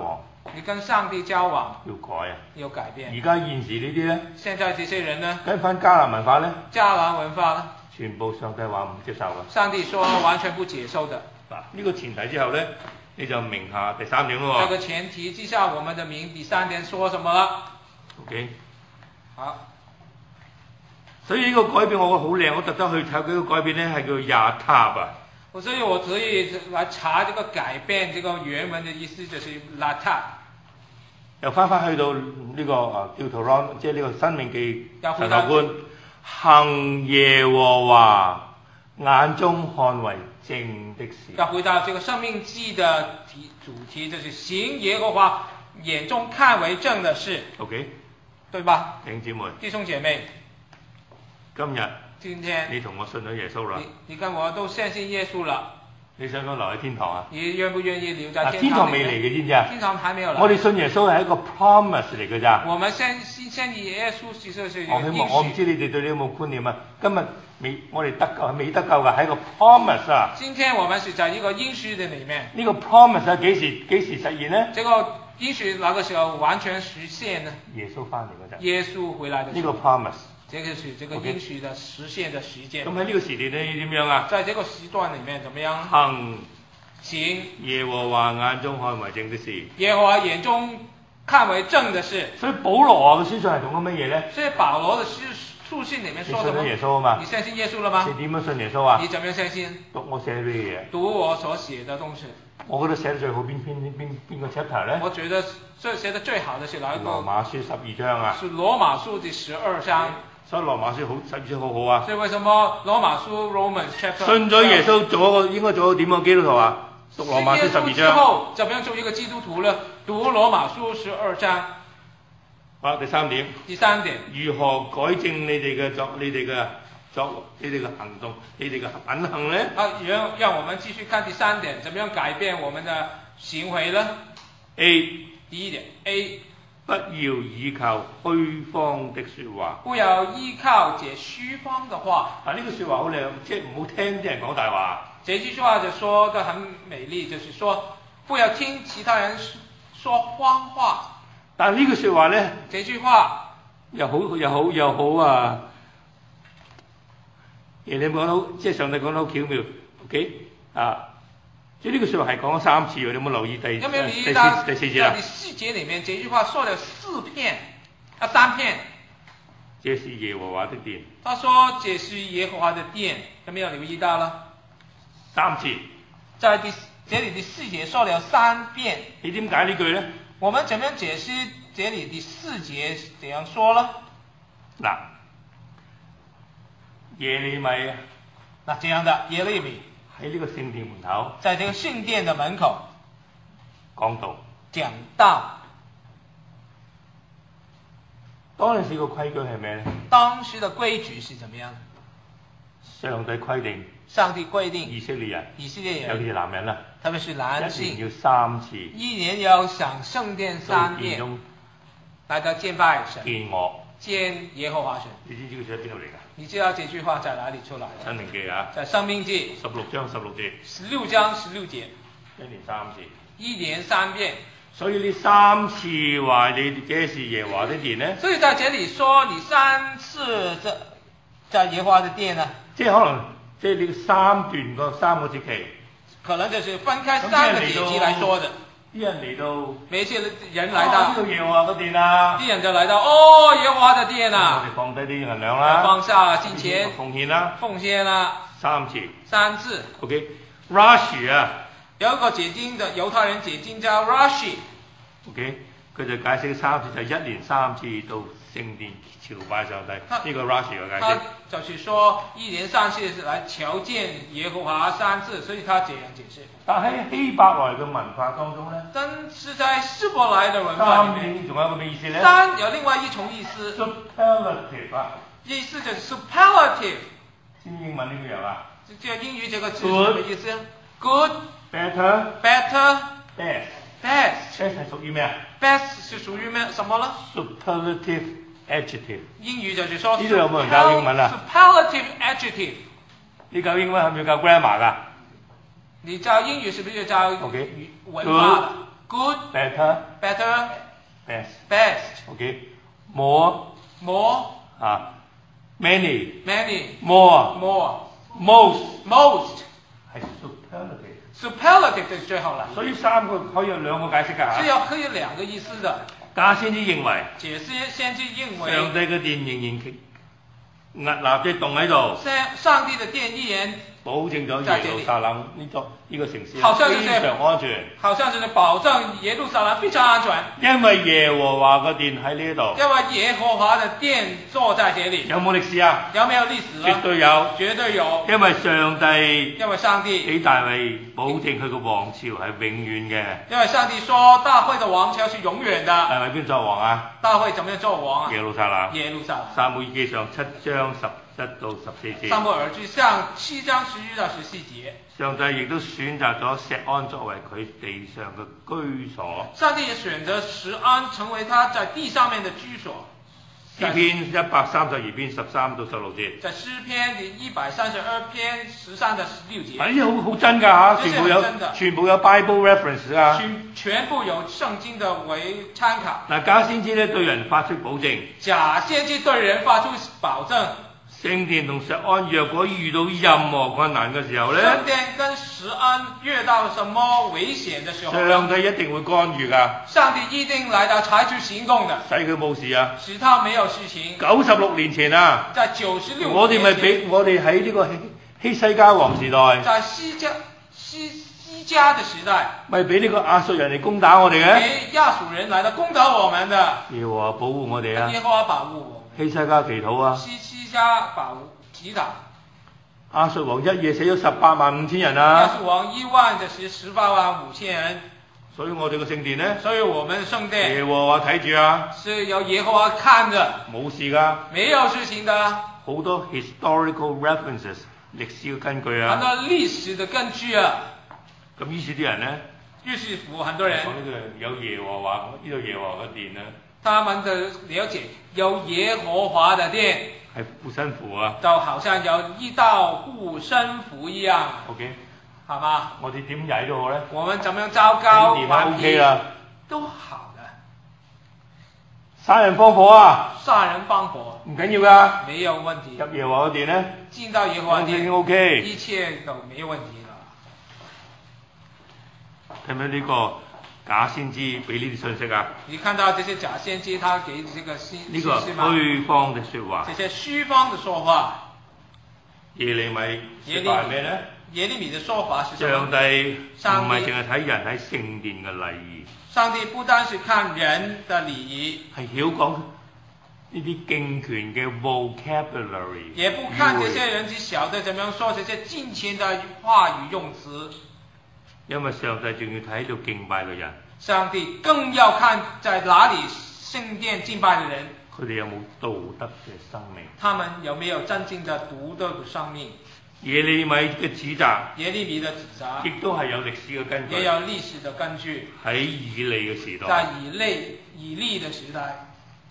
你跟上帝交往要改啊， 要改變。 而家現時呢啲咧， 現在這些人呢， 跟翻迦南文化咧， 迦南文化呢， 全部上帝話唔接受㗎。 上帝說完全不接受的。 嗱，呢個前提之後咧，你就明下第三點咯喎。 這個前提之下，我們就明第三點說什麼了。 OK。 好。 所以呢個改變我覺得好靚，我特登去睇佢個改變咧係叫亞塔啊。 所以我可以來查這個改變，這個原文的意思就是拉塔。 又翻返去到呢個啊叫圖朗，即係呢個申命記神學觀，行耶和華眼中看為正的事。 要回到這個申命記的題主題，就是行耶和華眼中看為正的事。 OK， 對吧？ 弟兄姊妹， 弟兄姐妹， 今日今天你同我信咗耶穌啦。 你你跟我都相信耶穌了。 你想唔想留喺天堂啊？ 你願不願意留在天堂？ 天堂未嚟嘅，知唔知啊？ 天堂還沒有來。 我哋信耶穌係一個 promise 嚟嘅咋。 我們相信相信耶穌其實是我希望我唔知你哋對你有冇觀念啊？今日未我哋得救係未得救嘅，係一個 promise 啊。 今天我們是在一個應許的裡面。 呢個 promise 係幾時幾時實現呢？ 這個應許那個時候完全實現呢？ 耶穌翻嚟嗰陣。 耶穌回來的時候。 呢個 promise。 這個是這個應許的實現的時間。 咁喺呢個時段咧點樣啊？ 在這個時段裡面怎麼樣？ 行行耶和華眼中看為正的事。 耶和華眼中看為正的事。 所以保羅啊嘅書信係講緊乜嘢咧？ 所以保羅的書書信裡面說什麼？ 你信咗耶穌啊嘛？ 你相信耶穌了嗎？ 你點樣信耶穌啊？ 你怎麼樣相信？ 讀我寫俾你嘅嘢。 讀我所寫的東西。 我覺得寫得最好邊邊邊邊個 chapter 咧？ 我覺得最寫得最好的是哪一個？ 羅馬書十二章啊。 是羅馬書第十二章。 所以羅馬書好十二章好好啊。 所以為什麼羅馬書 Romans chapter？ 信咗耶穌做一個應該做一個點樣基督徒啊？讀羅馬書十二章。之後，怎麼樣做一個基督徒呢？讀羅馬書十二章。 好，第三點。 第三點。如何改正你哋嘅作、你哋嘅作、你哋嘅行動、你哋嘅品行呢？ 啊，讓讓我們繼續看第三點，怎麼樣改變我們的行為呢 ？A。 第一點 A。 不要依靠虛謊的説話。 不要依靠這虛謊的話。 啊，呢句説話好靚，即係唔好聽啲人講大話。 這句話就說得很美麗，就是說不要聽其他人說謊話。 但係呢句説話咧， 這句話又好又好又好啊！耶利米講到，即係上帝講得好巧妙 ，OK 啊？即係呢句説話係講咗三次喎，你有冇留意第有沒有留意到第四節啊？ 第四節裡面，這句話說了四遍，啊三遍。 這是耶和華的殿。 他說這是耶和華的殿，有沒有留意到了？ 三次。 在第這裡第四節說了三遍。 你點解呢句咧？ 我們怎麼樣解釋這裡第四節怎樣說呢？ 嗱，耶利米啊， 嗱這樣的耶利米。 喺呢個聖殿門口， 在這個聖殿的門口講道， 講道。 當時個規矩係咩咧？ 當時的規矩是怎麼樣？ 上帝規定， 上帝規定以色列人， 以色列人， 尤其是男人啦， 特別是男性， 一年要三次， 一年要上聖殿三遍，來到見拜神， 見我， 見耶和華神。 你知唔知佢喺邊度嚟㗎？ 你知道這句話在哪裡出來的？ 申命記啊， 在申命記十六章十六節， 十六章十六節， 一年三次， 一年三遍。 所以呢三次話你這是耶和華的殿呢？ 所以在這裡說你三次在在耶和華的殿呢？ 即係可能即係呢三段個三個節期， 可能就是分開三個節期來說的。 啲人嚟到， 每次人來到， 呢度耶和華嘅殿啊！ 啲人就來到，哦，耶和華的殿啊！ 我哋放低啲銀兩啦， 放下金錢， 奉獻啦， 奉獻啦， 三次， 三次。 OK，Rashi 啊， 有一個解經的猶太人解經家 Rashi。OK， 佢就解釋三次就一年三次到聖殿朝拜上帝，呢個 Rashi 嘅解釋。 他就是說一年三次是來朝見耶和華三次，所以他這樣解釋。 但喺希伯來嘅文化當中咧， 但是在希伯來嘅文化裡面， 三仲有一個咩意思咧？ 三有另外一重意思。 Superlative 啊， 意思就是 superlative。 知唔知英文呢個樣啊？ 這英語這個字是什麼意思 ？Good。Better。Best。Best。Best 係屬於咩啊 ？Best 是屬於咩？什麼呢 ？Superlative adjective。 英語就是說。 呢度有冇人教英文啊 ？Superlative adjective。 你教英文係咪要教 grammar 㗎？ 你教英語是不是要教 OK 文化的 good, better, better, best, best, OK, more, more, 啊 many, many, more, more, most, most， 係 superlative。 superlative 就最後啦。 所以三個可以有兩個解釋㗎嚇。 是有可以兩個意思的。 假先知認為， 解釋先知認為， 上帝嘅殿仍然屹立即棟喺度。 上帝嘅殿依然保證咗耶路撒冷呢座呢個城市非常安全， 好像就是保證耶路撒冷非常安全。 因為耶和華嘅殿喺呢度。 因為耶和華嘅殿坐在這裡。 有冇歷史啊？ 有沒有歷史啊？ 絕對有， 絕對有。 因為上帝， 因為上帝俾大衛保證佢個王朝係永遠嘅。 因為上帝說大衛嘅王朝是永遠的。 大衛邊作王啊？ 大衛怎麼樣做王啊？ 耶路撒冷。 耶路撒冷。 撒母耳記上七章十一到十四節。 撒母耳記上七章十一到十四節。上帝亦都選擇咗錫安作為佢地上嘅居所。 上帝也選擇錫安成為他在地上面嘅居所。 詩篇一百三十二篇十三到十六節。 在詩篇嘅一百三十二篇十三到十六節。 啊，呢啲好好真㗎嚇，全部有全部有 Bible reference 啊。 全全部有聖經嘅為參考。 嗱，假先知咧對人發出保證。 假先知對人發出保證。 聖殿同錫安若果遇到任何困難嘅時候咧， 聖殿跟錫安遇到什麼危險嘅時候， 上帝一定會干預㗎。 上帝一定來到採取行動嘅， 使佢冇事啊。 使他沒有事情。 九十六年前啊， 在九十六年前， 我哋咪俾我哋喺呢個希希西家王時代， 在西家西西家嘅時代， 咪俾呢個亞述人嚟攻打我哋嘅。 俾亞述人嚟到攻打我們嘅。 耶和華保護我哋啊！ 耶和華保護我們。 希西家祈禱啊！ 西西家保祈禱。 亞述王一夜死咗十八萬五千人啊！ 亞述王一萬就死十八萬五千人。 所以我哋個聖殿呢？ 所以我們聖殿。 耶和華睇住啊！ 是由耶和華看着。 冇事㗎。 沒有事情的。 好多 historical references 歷史嘅根據啊。 很多歷史嘅根據啊。 咁於是啲人呢？ 於是乎很多人。 講呢個有耶和華，呢度耶和華嘅殿啊。 他們的了解有耶和華的殿。 係護身符啊！ 就好像有一道護身符一樣。 OK， 好嗎？ 我哋點曳都好咧。我們怎麼樣糟糕？ 點係 OK 啦。 都好的。 殺人放火啊！ 殺人放火。唔緊要㗎。 沒有問題。 入耶和華殿咧？ 進到耶和華殿。 OK。 一切都沒有問題啦。 睇唔睇呢個？假先知俾呢啲信息啊！ 你看到這些假先知，他給這個信呢個虛方的説話。 這些虛方的說話。 耶利米説話係咩咧？ 耶利米的說法是什麼？ 上帝唔係淨係睇人喺聖殿嘅禮儀。 上帝不單是看人的禮儀， 係曉講呢啲敬虔嘅 vocabulary。 也不看這些人只曉得怎麼樣說這些敬虔的話語用詞。因為上帝仲要睇到敬拜嘅人，上帝更要看在哪裡聖殿敬拜嘅人， 佢哋有冇道德嘅生命？ 他們有沒有真正的獨德嘅生命？ 耶利米嘅指責， 耶利米嘅指責， 亦都係有歷史嘅根據， 也有歷史嘅根據。 喺以利嘅時代， 在以利以利嘅時代，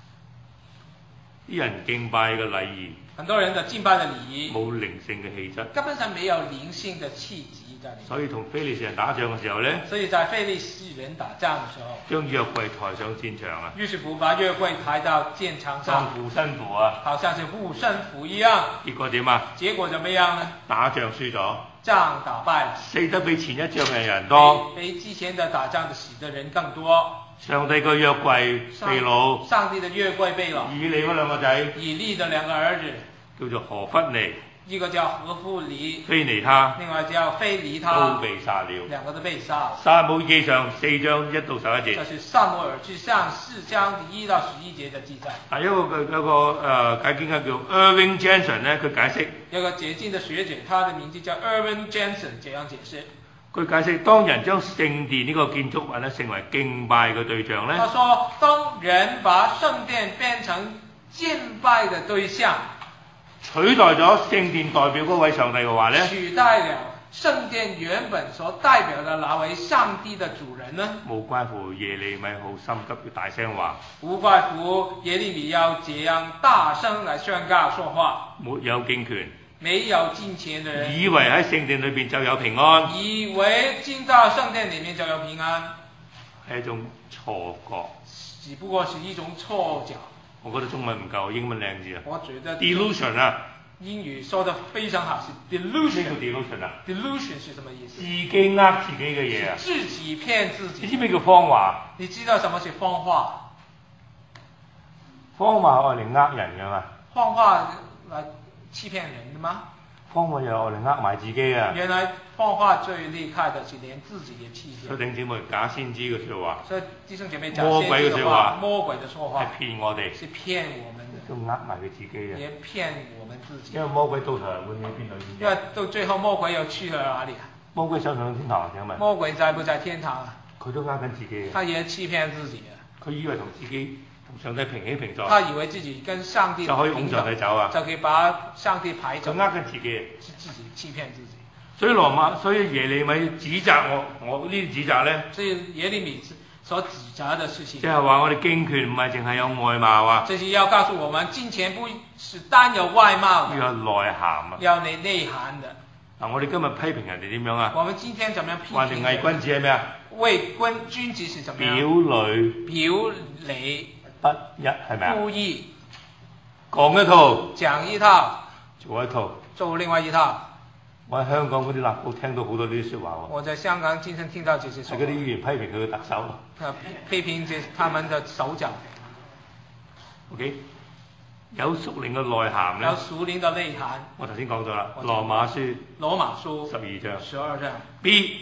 啲人敬拜嘅禮儀， 很多人的敬拜嘅禮儀冇靈性嘅氣質， 根本上沒有靈性嘅氣質。 所以同非利士人打仗嘅時候呢， 所以在非利士人打仗嘅時候， 將約櫃抬上戰場啊！ 於是乎把約櫃抬到戰場上， 當護身符啊， 好像是護身符一樣。 結果點啊？ 結果怎麼樣呢？ 打仗輸咗， 仗打敗了， 死得比前一仗嘅人多， 比比之前的打仗的死的人更多。 上帝嘅約櫃被擄， 上帝的約櫃被擄。 以利嗰兩個仔， 以利的兩個兒子， 叫做何弗尼。 一個叫何弗尼， 非尼他， 另外叫非尼他， 都被殺了。 兩個都被殺。 撒母耳記上四章一到十一節。 這是撒母耳記上四章一到十一節嘅記載。 啊，一個有個誒、呃、解經家叫 Irving Jensen 咧，佢解釋。 有個解經嘅學者，他的名字叫 Irving Jensen，這樣解釋。 佢解釋，當人將聖殿呢個建築物咧成為敬拜嘅對象咧。 他說，當人把聖殿變成敬拜嘅對象， 取代咗聖殿代表嗰位上帝嘅話咧， 取代了聖殿原本所代表嘅那位上帝嘅主人呢？無怪乎耶利米好心急要大聲話， 無怪乎耶利米要這樣大聲來宣告說話。 沒有敬虔， 沒有敬虔的人， 以為喺聖殿裏邊就有平安， 以為進到聖殿裡面就有平安。 係一種錯覺。 只不過是一種錯覺。 我覺得中文唔夠，英文靚字啊。 我覺得 delusion 啊。 英語說得非常好，是 delusion。 呢個 delusion 啊 ？delusion 是什麼意思？ 自己呃自己嘅嘢啊。 自己騙自己。 你知唔知叫謊話？ 你知道什麼是謊話？ 謊話係嚟呃人㗎嘛？ 謊話來欺騙人的嗎？ 謊話又係嚟呃埋自己啊！ 原來謊話最厲害的是連自己也欺騙。 所以弟兄姊妹，假先知嘅説話， 所以弟兄姐妹，假先知嘅話，魔鬼嘅說話係騙我哋， 是騙我們的， 都呃埋佢自己嘅， 也騙我們自己。 因為魔鬼到頭係會去邊度？ 因為到最後魔鬼又去了哪裡啊？ 魔鬼想上天堂，請問？ 魔鬼在不在天堂啊？ 佢都呃緊自己。 他也欺騙自己啊！ 佢以為同自己同上帝平起平坐。 他以為自己跟上帝就可以拱上帝走啊！ 就可以把上帝排走。 佢呃緊自己。 是自己欺騙自己。 所以羅馬，所以耶利米指責我，我呢啲指責咧。 所以耶利米所指責的事情。 即係話我哋敬虔唔係淨係有外貌啊。 這是要告訴我們，敬虔不是單有外貌的。 要有內涵啊。 要內內涵的。 嗱，我哋今日批評人哋點樣啊？ 我們今天怎麼樣批評？ 話定偽君子係咩啊？ 偽君君子是怎麼樣？ 表裏。 表裏。 不一係咪啊？ 故意。 講一套。 講一套。 做一套。 做另外一套。 我喺香港嗰啲立報聽到好多呢啲説話喎。 我在香港經常聽到這些説話。係嗰啲議員批評佢嘅特首。 啊，批評這他們的首長。 OK，有屬靈嘅內涵咧。 有屬靈嘅內涵。我頭先講咗啦，《羅馬書》。 羅馬書。 十二章。 十二章。 B。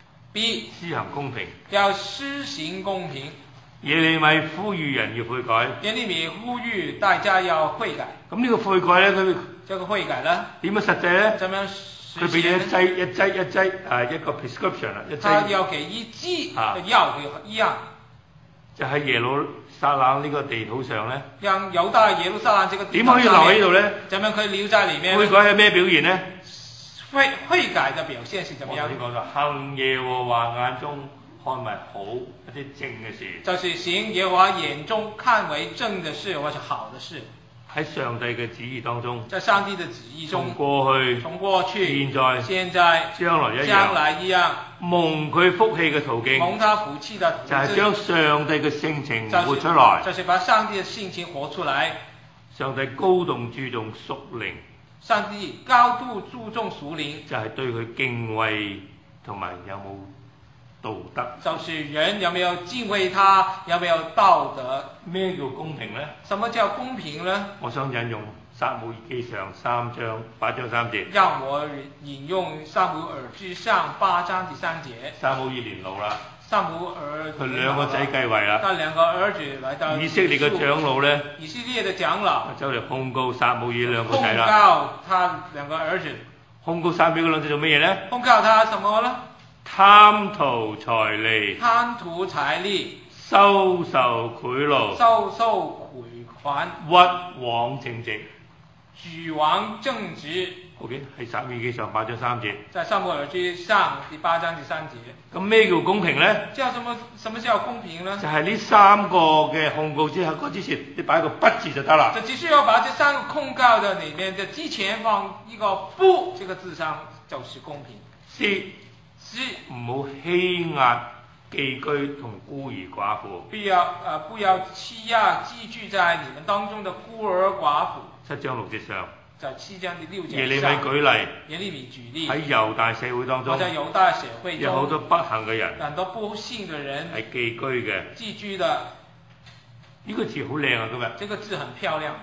B。 施行公平。 要施行公平。 耶利米呼籲人要悔改。 耶利米呼籲大家要悔改。 咁呢個悔改咧，佢這個悔改咧點樣實際咧？ 怎樣？ 佢俾你一劑一劑一劑誒一個 prescription 啦，一劑。 他要給一劑嘅藥嘅一樣。 就喺耶路撒冷呢個地土上咧。 讓猶大耶路撒冷這個地點可以留喺呢度咧？ 怎樣可以留在裡面？ 悔改係咩表現咧？ 悔悔改嘅表現是怎麼樣？ 我頭先講咗，行耶和華眼中看為好一啲正嘅事。 就是行耶和華眼中看為正嘅事，或者好嘅事。 喺上帝嘅旨意當中， 在上帝嘅旨意中， 從過去、 從過去、 現在、 現在、 將來一樣， 將來一樣， 蒙佢福氣嘅途徑， 蒙他福氣嘅途徑， 就係將上帝嘅性情活出來， 就是把上帝嘅性情活出來。 上帝高度注重屬靈， 上帝高度注重屬靈， 就係對佢敬畏同埋有冇道德， 就是人有沒有敬畏他，有沒有道德。 咩叫公平呢？ 什麼叫公平呢？ 我想引用撒母耳記上三章八章三節。 讓我引用撒母耳記上八章第三節。 撒母耳年老啦。 撒母耳佢兩個仔繼位啦。 他兩個兒子來到。 以色列嘅長老呢？ 以色列嘅長老。 走嚟控告撒母耳兩個仔啦。 控告他兩個兒子。 控告撒母耳兩仔做乜嘢呢？ 控告他什麼呢？ 貪圖財利， 貪圖財利， 收受賄賂， 收受賄款， 屈枉正直， 舉枉正直。 OK， 係撒母耳記上八章三節。 在撒母耳記上第八章第三節。咁咩叫公平呢？ 叫什麼？什麼叫公平呢？ 就係呢三個嘅控告之後，嗰之前你擺個不字就得啦。 就只需要把這三個控告的裡面的之前放一個不這個字上，就是公平。 是。唔好欺壓寄居同孤兒寡婦。 不要呃不要欺壓寄居在你們當中的孤兒寡婦。 七章六節上。 在七章第六節上。 耶利米舉例。 耶利米舉例。 喺猶大社會當中。 在猶大社會中。有好多不幸嘅人。 很多不幸嘅人。 係寄居嘅。 寄居的。 呢個字好靚啊！今日。 這個字很漂亮。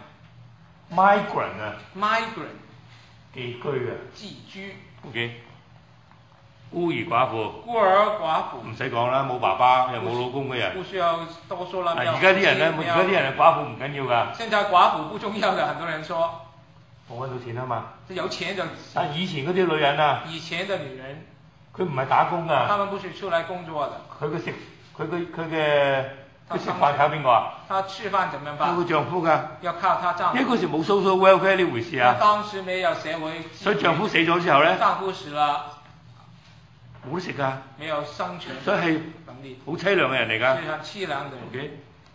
migrant 啊。 migrant。 寄居啊。 寄居。 OK。孤兒寡婦， 孤兒寡婦唔使講啦，冇爸爸又冇老公嘅人， 不需要多說啦。 而家啲人咧，而家啲人係寡婦唔緊要㗎。 現在寡婦不重要嘅，很多人說。 我揾到錢啊嘛。 有錢就。 但以前嗰啲女人啊。 以前嘅女人。 佢唔係打工㗎。 他們不是出來工作的。 佢嘅食，佢嘅佢嘅，佢食飯靠邊個啊？ 他吃飯怎麼辦？ 靠佢丈夫㗎。 要靠他丈夫。 因為嗰時冇 social welfare 呢回事啊。 當時沒有社會。 所以丈夫死咗之後咧。 丈夫死了。 冇得食㗎， 沒有生存， 所以係好凄涼嘅人嚟㗎。 非常凄涼嘅人。 Okay?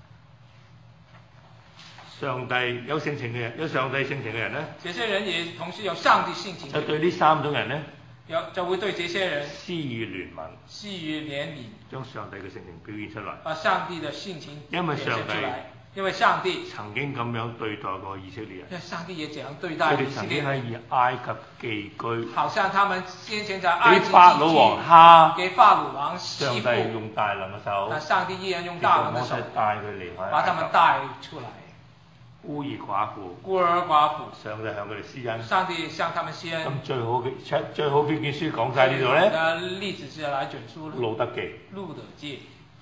上帝有性情嘅人，有上帝性情嘅人咧。 這些人也同時有上帝性情。 就對呢三種人咧。 有就會對這些人施予憐憫， 施予憐憫， 將上帝嘅性情表現出嚟， 把上帝嘅性情因為上帝因為上帝曾經咁樣對待過以色列人， 因為上帝也這樣對待以色列人， 佢哋曾經喺埃及寄居， 好像他們先前在埃及寄居， 給法老王蝦， 給法老王欺負， 上帝用大能嘅手， 但上帝依然用大能嘅手帶佢離開， 把他們帶出來。 孤兒寡婦， 孤兒寡婦， 上帝向佢哋施恩， 上帝向他們施恩。 咁最好嘅最好邊件書講晒呢度咧？ 嘅例子是來卷書路得記。 路得記。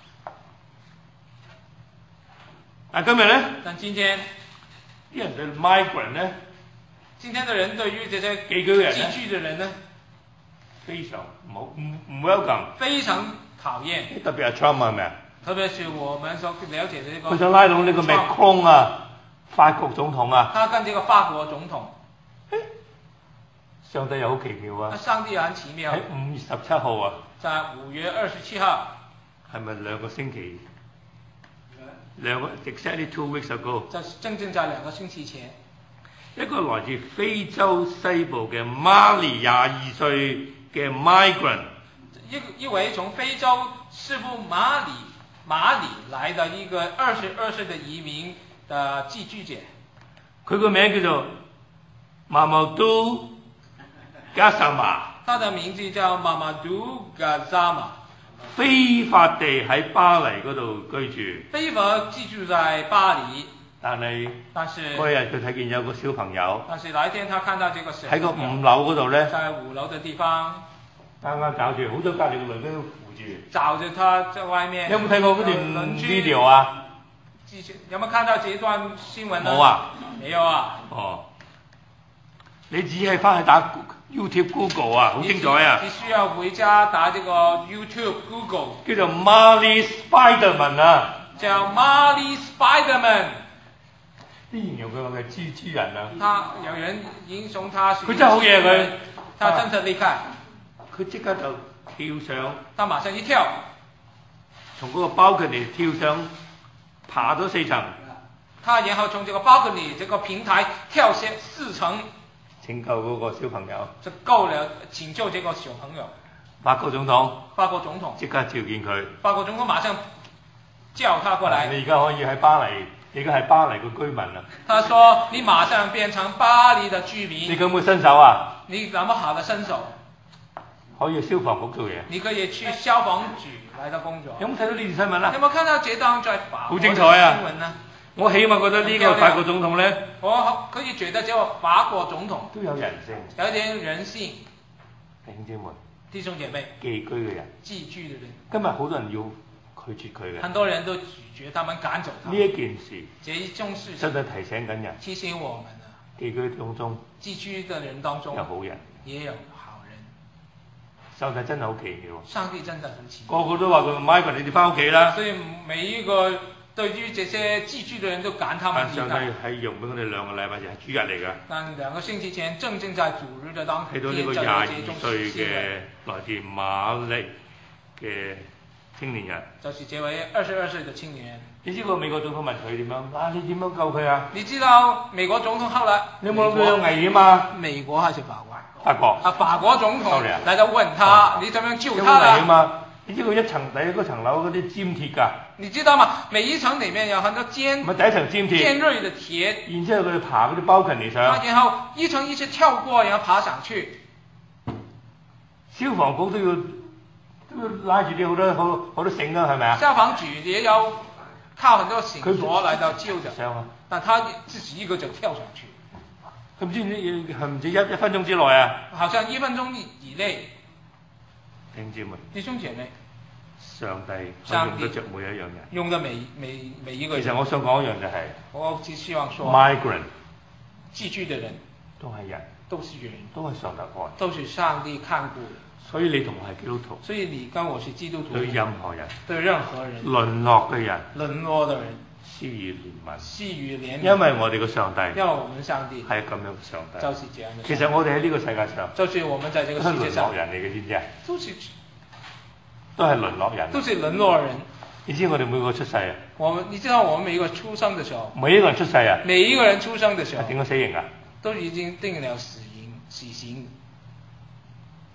但今日咧？ 但今天啲人對 migrant 咧？ 今天的人對於這些寄居嘅人寄居的人呢？ 非常唔好唔唔 welcome。 非常討厭。 特別係 Trump 係咪啊？ 特別是我們所了解的呢個。 佢想拉攏呢個 Macron 啊。法國總統啊， 他跟這個法國總統， 上帝又好奇妙啊！ 上帝又很奇妙。 喺五月十七號啊， 在五月二十七號， 係咪兩個星期？兩個 exactly two weeks ago。 就正正在兩個星期前， 一個來自非洲西部嘅馬里廿二歲嘅 migrant， 一一位從非洲西部馬里馬里來的一個二十二歲的移民。的寄居者， 佢個名叫做馬馬都加薩馬。 他的名字叫馬馬都加薩馬。 非法地喺巴黎嗰度居住。 非法寄住在巴黎。 但係， 但是嗰日佢睇見有個小朋友。 但是那一天他看到這個小朋友喺個五樓嗰度咧。 在五樓的地方。 啱啱搞住，好多隔離嘅鄰居都扶住。 找着他在外面。 你有冇睇過嗰段 video 啊？ 有冇看到這段新聞呢？ 冇啊， 沒有啊。 哦，你只係翻去打 YouTube、Google 啊，好精彩啊！ 你需要回家打這個 YouTube、Google。 叫做 Marley Spiderman 啊。 叫 Marley Spiderman。 啲形容佢話係蜘蛛人啊。 他有人形容他是。 佢真係好嘢佢。 他真係厲害。 佢即刻就跳上。 他馬上一跳。 從嗰個 balcony 跳上。爬咗四層， 他然後從這個 balcony 這個平台跳下四層， 拯救嗰個小朋友， 就夠了拯救這個小朋友。 法國總統， 法國總統即刻召見佢， 法國總統馬上叫他過來。 你而家可以喺巴黎，你而家係巴黎嘅居民啦。 他說：你馬上變成巴黎的居民。 你咁嘅身手啊？ 你那麼好的身手？ 可以消防局做嘢。 你可以去消防局來到工作。 有冇睇到呢段新聞啊？ 有冇看到這檔在法國嘅新聞呢？ 好精彩啊！我起碼覺得呢個法國總統咧， 我可以覺得這個法國總統都有人性， 有點人性。 弟兄姊妹， 弟兄姐妹， 寄居嘅人， 寄居嘅人， 今日好多人要拒絕佢嘅， 很多人都拒絕他們趕走他。 呢一件事， 這一種事情， 真係提醒緊人， 提醒我們啊， 寄居當中， 寄居嘅人當中有好人， 也有好人。 上帝真係好奇妙， 上帝真的很奇妙，個個都話佢 Michael 你哋翻屋企啦。 所以每一個對於這些寄居的人都趕他們離開。 上帝係用俾我哋兩個禮拜就係主日嚟㗎。 但兩個星期前正正在主日嘅當天， 睇到呢個廿二歲嘅來自馬利嘅青年人， 就是這位二十二歲嘅青年人。 你知個美國總統問佢點樣啊？你點樣救佢啊？ 你知道美國總統後來你有冇諗到有危險啊？ 美國還是法國？ 法國。 啊，法國總統嚟到問他：你點樣救他啦？ 有冇危險啊？你知佢一層底嗰層樓嗰啲尖鐵㗎？ 你知道嗎？每一層裡面有很多尖， 咪第一層尖鐵， 尖銳嘅鐵。 然之後佢爬嗰啲 balcony上。 然後一層一層跳過，然後爬上去。 消防局都要都要拉住啲好多好好多繩㗎，係咪啊？ 消防局也要靠很多繩索來到救的。 上啊！ 但他自己一個就跳上去。 佢唔知唔知係唔止一一分鐘之內啊？ 好像一分鐘以內。 弟兄姊妹， 弟兄姐妹， 上帝用得着每一樣人， 用得每每每一個人。 其實我想講一樣就係、是， 我只希望說 ，migrant 寄居的人都係人， 都是人， 都係上帝愛， 都是上帝看顧的。 所以你同我係基督徒， 所以你跟我是基督徒， 對任何人， 對任何人， 淪落嘅人， 淪落的人， 施予憐憫， 施予憐憫， 因為我哋嘅上帝， 因為我們上帝係咁樣嘅上帝， 就是這樣的。 其實我哋喺呢個世界上， 就是我們在這個世界上， 都係淪落人嚟嘅，知唔知啊？ 都是都係淪落人， 都是淪落人。 你知我哋每個出世啊？ 我們，你知道我們每一個出生的時候， 每一個人出世啊？ 每一個人出生的時候， 點解死刑啊？ 都已經定了死刑，死刑。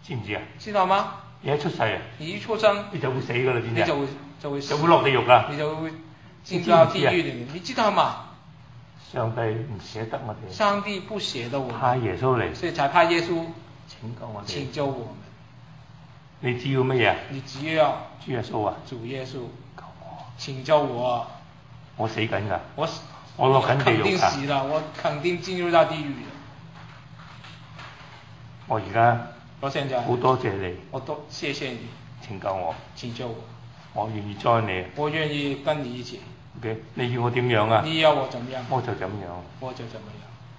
知唔知啊？ 知道嗎？ 你一出世啊， 你一出生， 你就會死㗎啦，知唔知？ 你就會就會就會落地獄㗎， 你就會進到地獄裡面，你知道嗎？ 上帝唔捨得我哋， 上帝不捨得我們， 派耶穌嚟， 所以才派耶穌拯救我哋， 拯救我們。 你只要乜嘢啊？ 你只要主耶穌啊， 主耶穌，拯救我。 我死緊㗎， 我我落緊地獄㗎， 肯定死了，我肯定進入到地獄了。 我而家我現在好多謝你， 我多謝謝你拯救我， 拯救我。 我願意 join 你， 我願意跟你一起。 OK，你要我點樣啊？ 你要我怎麼樣？ 我就怎樣。 我就怎麼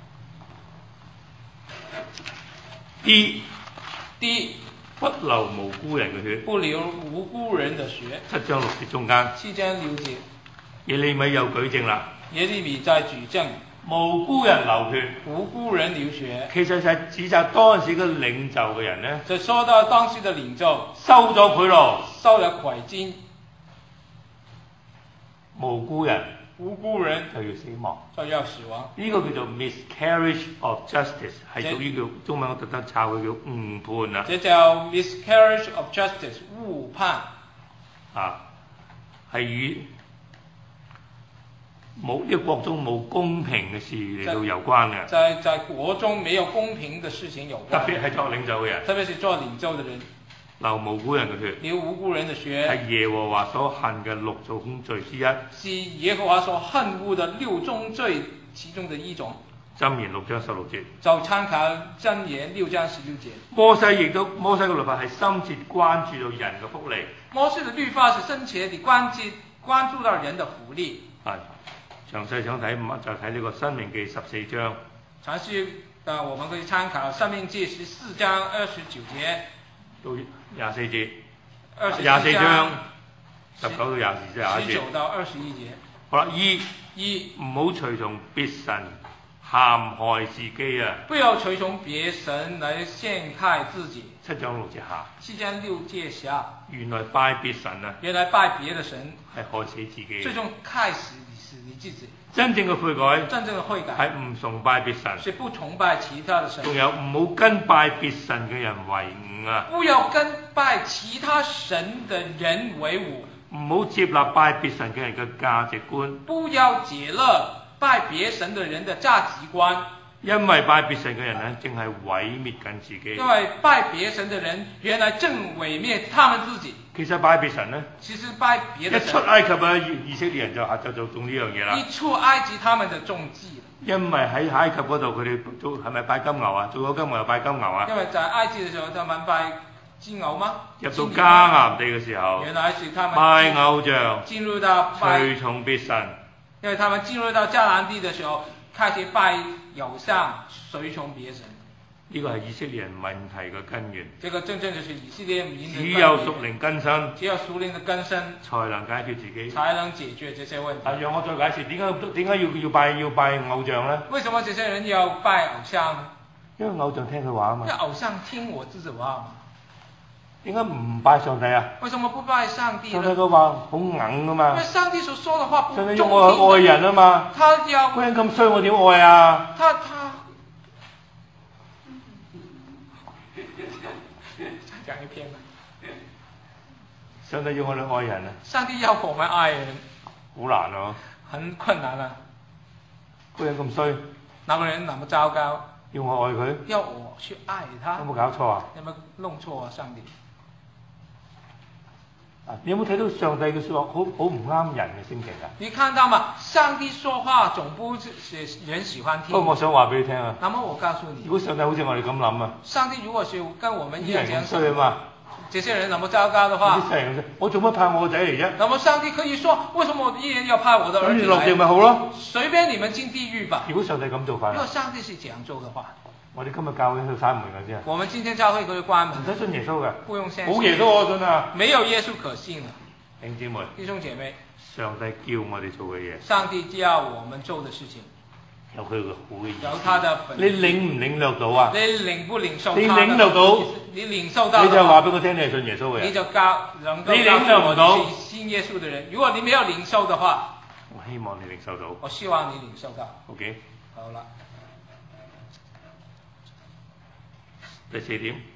樣。 D D 不流無辜人嘅血。 不流無辜人的血。 七章六節中間。 七章六節。 耶利米又舉證啦。 耶利米在舉證。 無辜人流血。 無辜人流血。 其實就係指責當時嘅領袖嘅人呢， 就說到當時嘅領袖收咗賄賂， 收了賄金。 無辜人， 無辜人就要死亡， 就要死亡。 呢個叫做 miscarriage of justice， 係屬於叫中文我特登抄佢叫誤判啊。 這叫 miscarriage of justice， 誤判。啊， 係與冇一個國中冇公平嘅事嚟到有關嘅。 在在國中沒有公平嘅事情有關。 特別係作領袖嘅人。 特別是做領袖嘅人。 流無辜人嘅血， 流無辜人的血， 係耶和華所恨嘅六重罪之一， 是耶和華所恨惡的六宗罪其中的一種。 箴言六章十六節， 就參考箴言六章十六節。 摩西亦都摩西嘅律法係深切關注到人嘅福利。 摩西嘅律法是深切地關注關注到人的福利。係， 詳細想睇就睇呢個申命記十四章。 詳細啊，我們可以參考申命記十四章二十九節。 到廿四節，廿四章十九到廿二節， 十九到二十一節。 好啦，一一唔好隨從別神陷害自己啊！ 不要隨從別神來陷害自己。 七章六節下。 七章六節下。 原來拜別神啊！ 原來拜別的神係害死自己。 最終害死你是你自己。 真正嘅悔改， 真正嘅悔改係唔崇拜別神， 是不崇拜其他的神。仲有唔好跟拜別神嘅人為伍啊！ 不要跟拜其他神嘅人為伍。 唔好接納拜別神嘅人嘅價值觀。 不要接納拜別神嘅人嘅價值觀。 因為拜別神嘅人咧，正係毀滅緊自己。 因為拜別神嘅人，原來正毀滅他們自己。 其實拜別神咧， 其實拜別的神。 一出埃及啊，以色列人就就就種呢樣嘢啦。 一出埃及，他們就中計。 因為喺埃及嗰度，佢哋做係咪拜金牛啊？做咗金牛又拜金牛啊？ 因為在埃及嘅時候，他們拜金牛嗎？ 入到迦南地嘅時候， 原來是他們拜偶像， 進入到隨從別神。 因為他們進入到迦南地嘅時候，開始拜偶像，隨從別神。 呢個係以色列人問題嘅根源。 這個正正就是以色列民的根源。 只有屬靈更新， 只有屬靈的更新， 才能解決自己， 才能解決這些問題。 啊，讓我再解釋點解點解要要拜要拜偶像呢？ 為什麼這些人要拜偶像呢？ 因為偶像聽佢話啊嘛。 因為偶像聽我自己話嘛。 點解唔拜上帝啊？ 為什麼不拜上帝呢？ 上帝嘅話好硬噶嘛。 因為上帝所說的話不中聽的。 上帝要我愛人啊嘛。 他要。 嗰人咁衰，我點愛啊？ 他他。講一篇吧。 上帝要我哋愛人啊！ 上帝要我們愛人， 好難啊！ 很困難啊！ 嗰人咁衰， 那個人那麼糟糕， 要我愛佢， 要我去愛他， 有冇搞錯啊？ 有冇弄錯啊？上帝！ 啊，你有冇睇到上帝嘅説話好好唔啱人嘅性情啊？ 你看到嗎？上帝說話總不是人喜歡聽。 不過我想話俾你聽啊。 那麼我告訴你， 如果上帝好似我哋咁諗啊， 上帝如果是跟我們一樣咁衰啊嘛， 這些人那麼糟糕的話， 啲世人咁衰，我做乜派我個仔嚟啫？ 那麼上帝可以說，為什麼我一人要派我的兒子來？ 落地咪好咯， 隨便你們進地獄吧。 如果上帝咁做法， 如果上帝是這樣做的話， 我哋今日教會去閂門㗎先。 我們今天教會可以關門， 唔使信耶穌嘅， 不用相信。 冇耶穌我信啊， 沒有耶穌可信啊。 弟兄姊妹， 弟兄姐妹， 上帝叫我哋做嘅嘢， 上帝叫我們做的事情， 有佢嘅好嘅意思。 有他的本意。 你領唔領略到啊？ 你領不領受？ 你領略到， 你領受到， 你就話俾我聽，你係信耶穌嘅人。 你就告能夠你領受唔到， 信耶穌的人。如果你沒有領受的話， 我希望你領受到。 我希望你領受到。 OK。 好了。 第四點。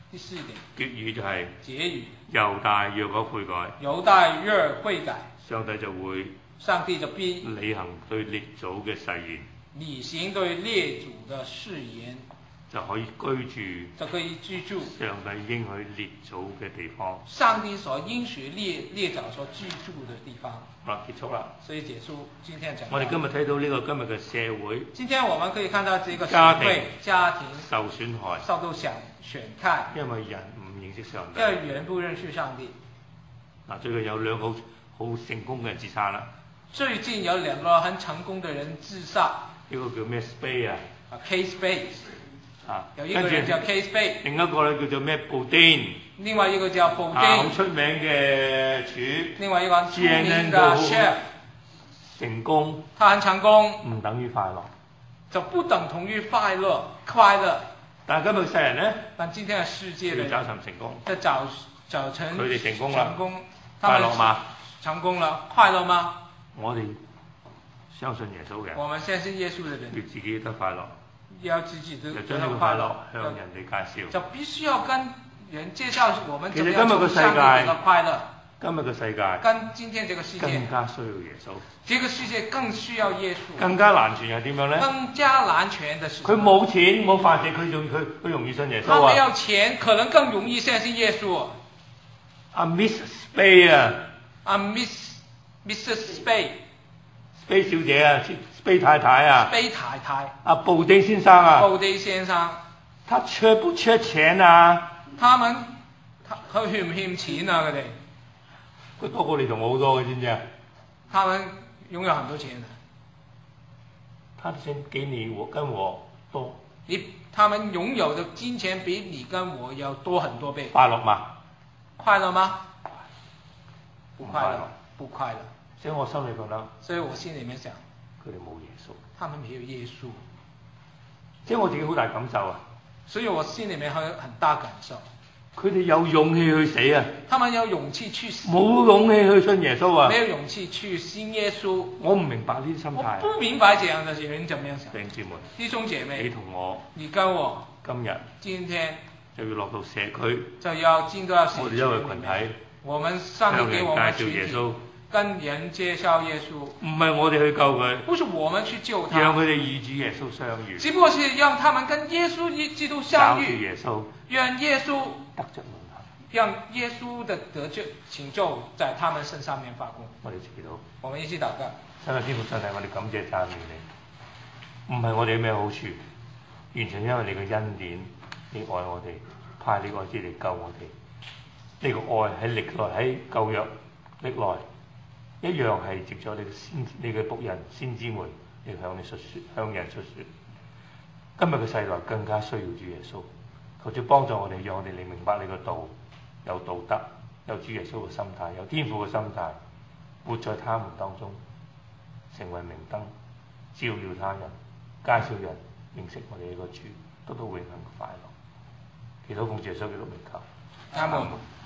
第四點， 結語就係、 結語， 猶大若果悔改， 猶大若悔改， 上帝就會上帝就必履行對列祖嘅誓言， 履行對列祖嘅誓言， 就可以居住， 就可以居住上帝應許列祖嘅地方， 上帝所應許列列祖所居住嘅地方。 好啦，結束啦。 所以結束今天講。 我哋今日睇到呢個今日嘅社會， 今天我們可以看到這個社家庭會家庭受損害， 受到損損害， 因為人唔認識上帝， 因為人不認識上帝。 嗱，最近有兩個好好成功嘅人自殺啦。 最近有兩個很成功嘅人自殺。 呢個叫咩 Spade 啊？ 啊 ，K Spade。 啊， 有一個人叫 K Spade。 另一個咧叫做咩布丁。 另外一個叫布丁。 啊，好出名嘅廚。 另外一個出名嘅 chef。 成功。 他很成功。 唔等於快樂。 就不等同於快樂，快樂。 但係今日世人咧， 但今天嘅世界咧， 要找尋成功， 在找找成佢哋成功啦， 成功， 快樂嗎？ 成功了，快樂嗎？ 我哋相信耶穌嘅， 我們相信耶穌嘅人， 要自己得快樂， 要自己得就將呢個快樂向人哋介紹， 就必須要跟人介紹我們怎麼樣其實今日嘅世界， 快樂。 今日嘅世界， 跟今天這個世界更加需要耶穌。 這個世界更需要耶穌。 更加難傳係點樣咧？ 更加難傳的是。佢冇錢冇飯食，佢仲佢佢容易信耶穌啊！ 他沒有錢，可能更容易相信耶穌。 阿 Miss Spade 啊！ 阿 Miss Missus Spade。Spade 小姐啊 ，Spade 太太啊。 Spade 太太。 阿布丁先生啊。 布丁先生。 他缺不缺錢啊？ 他們，佢欠唔欠錢啊？佢哋？ 佢多過你同我好多嘅，知唔知啊？ 他們擁有很多錢的。 他的錢比你我跟我多。 你，他們擁有的金錢比你跟我要多很多倍。 快樂嗎？ 快樂嗎？不快樂，不快樂。 所以我心裏覺得。 所以我心裏面想， 佢哋冇耶穌。 他們沒有耶穌。 即係我自己好大感受啊。 所以我心裏面有很大感受。 佢哋有勇氣去死啊！ 他們有勇氣去死。 冇勇氣去信耶穌啊！ 沒有勇氣去信耶穌。 我唔明白呢啲心態。 我不明白這樣的人怎麼樣想。 弟兄姊妹， 弟兄姐妹， 你同我， 你跟我， 今日， 今天就要落到社區， 就要進到社區。 我哋一個群體， 我們上帝給我們群體，跟人介紹耶穌。 唔係我哋去救佢， 不是我們去救他， 讓佢哋與主耶穌相遇。 只不過是讓他們跟耶穌基督相遇。 找住耶穌， 讓耶穌得着永恆， 讓耶穌的得救拯救在他們身上面發光。 我哋祈禱， 我們一起禱告。 真係天父上帝，我哋感謝讚美你。唔係我哋有咩好處，完全因為你嘅恩典，你愛我哋，派你愛子嚟救我哋。呢、這個愛喺歷來喺舊約歷來一樣係藉咗你嘅先，你嘅僕人先知們嚟向你述説，向人述説。今日嘅世代更加需要主耶穌，求主幫助我哋，讓我哋嚟明白你嘅道，有道德，有主耶穌嘅心態，有天父嘅心態，活在他們當中，成為明燈，照耀他人，介紹人認識我哋呢個主，得到永恆嘅快樂。祈禱奉耶穌基督名求，阿門。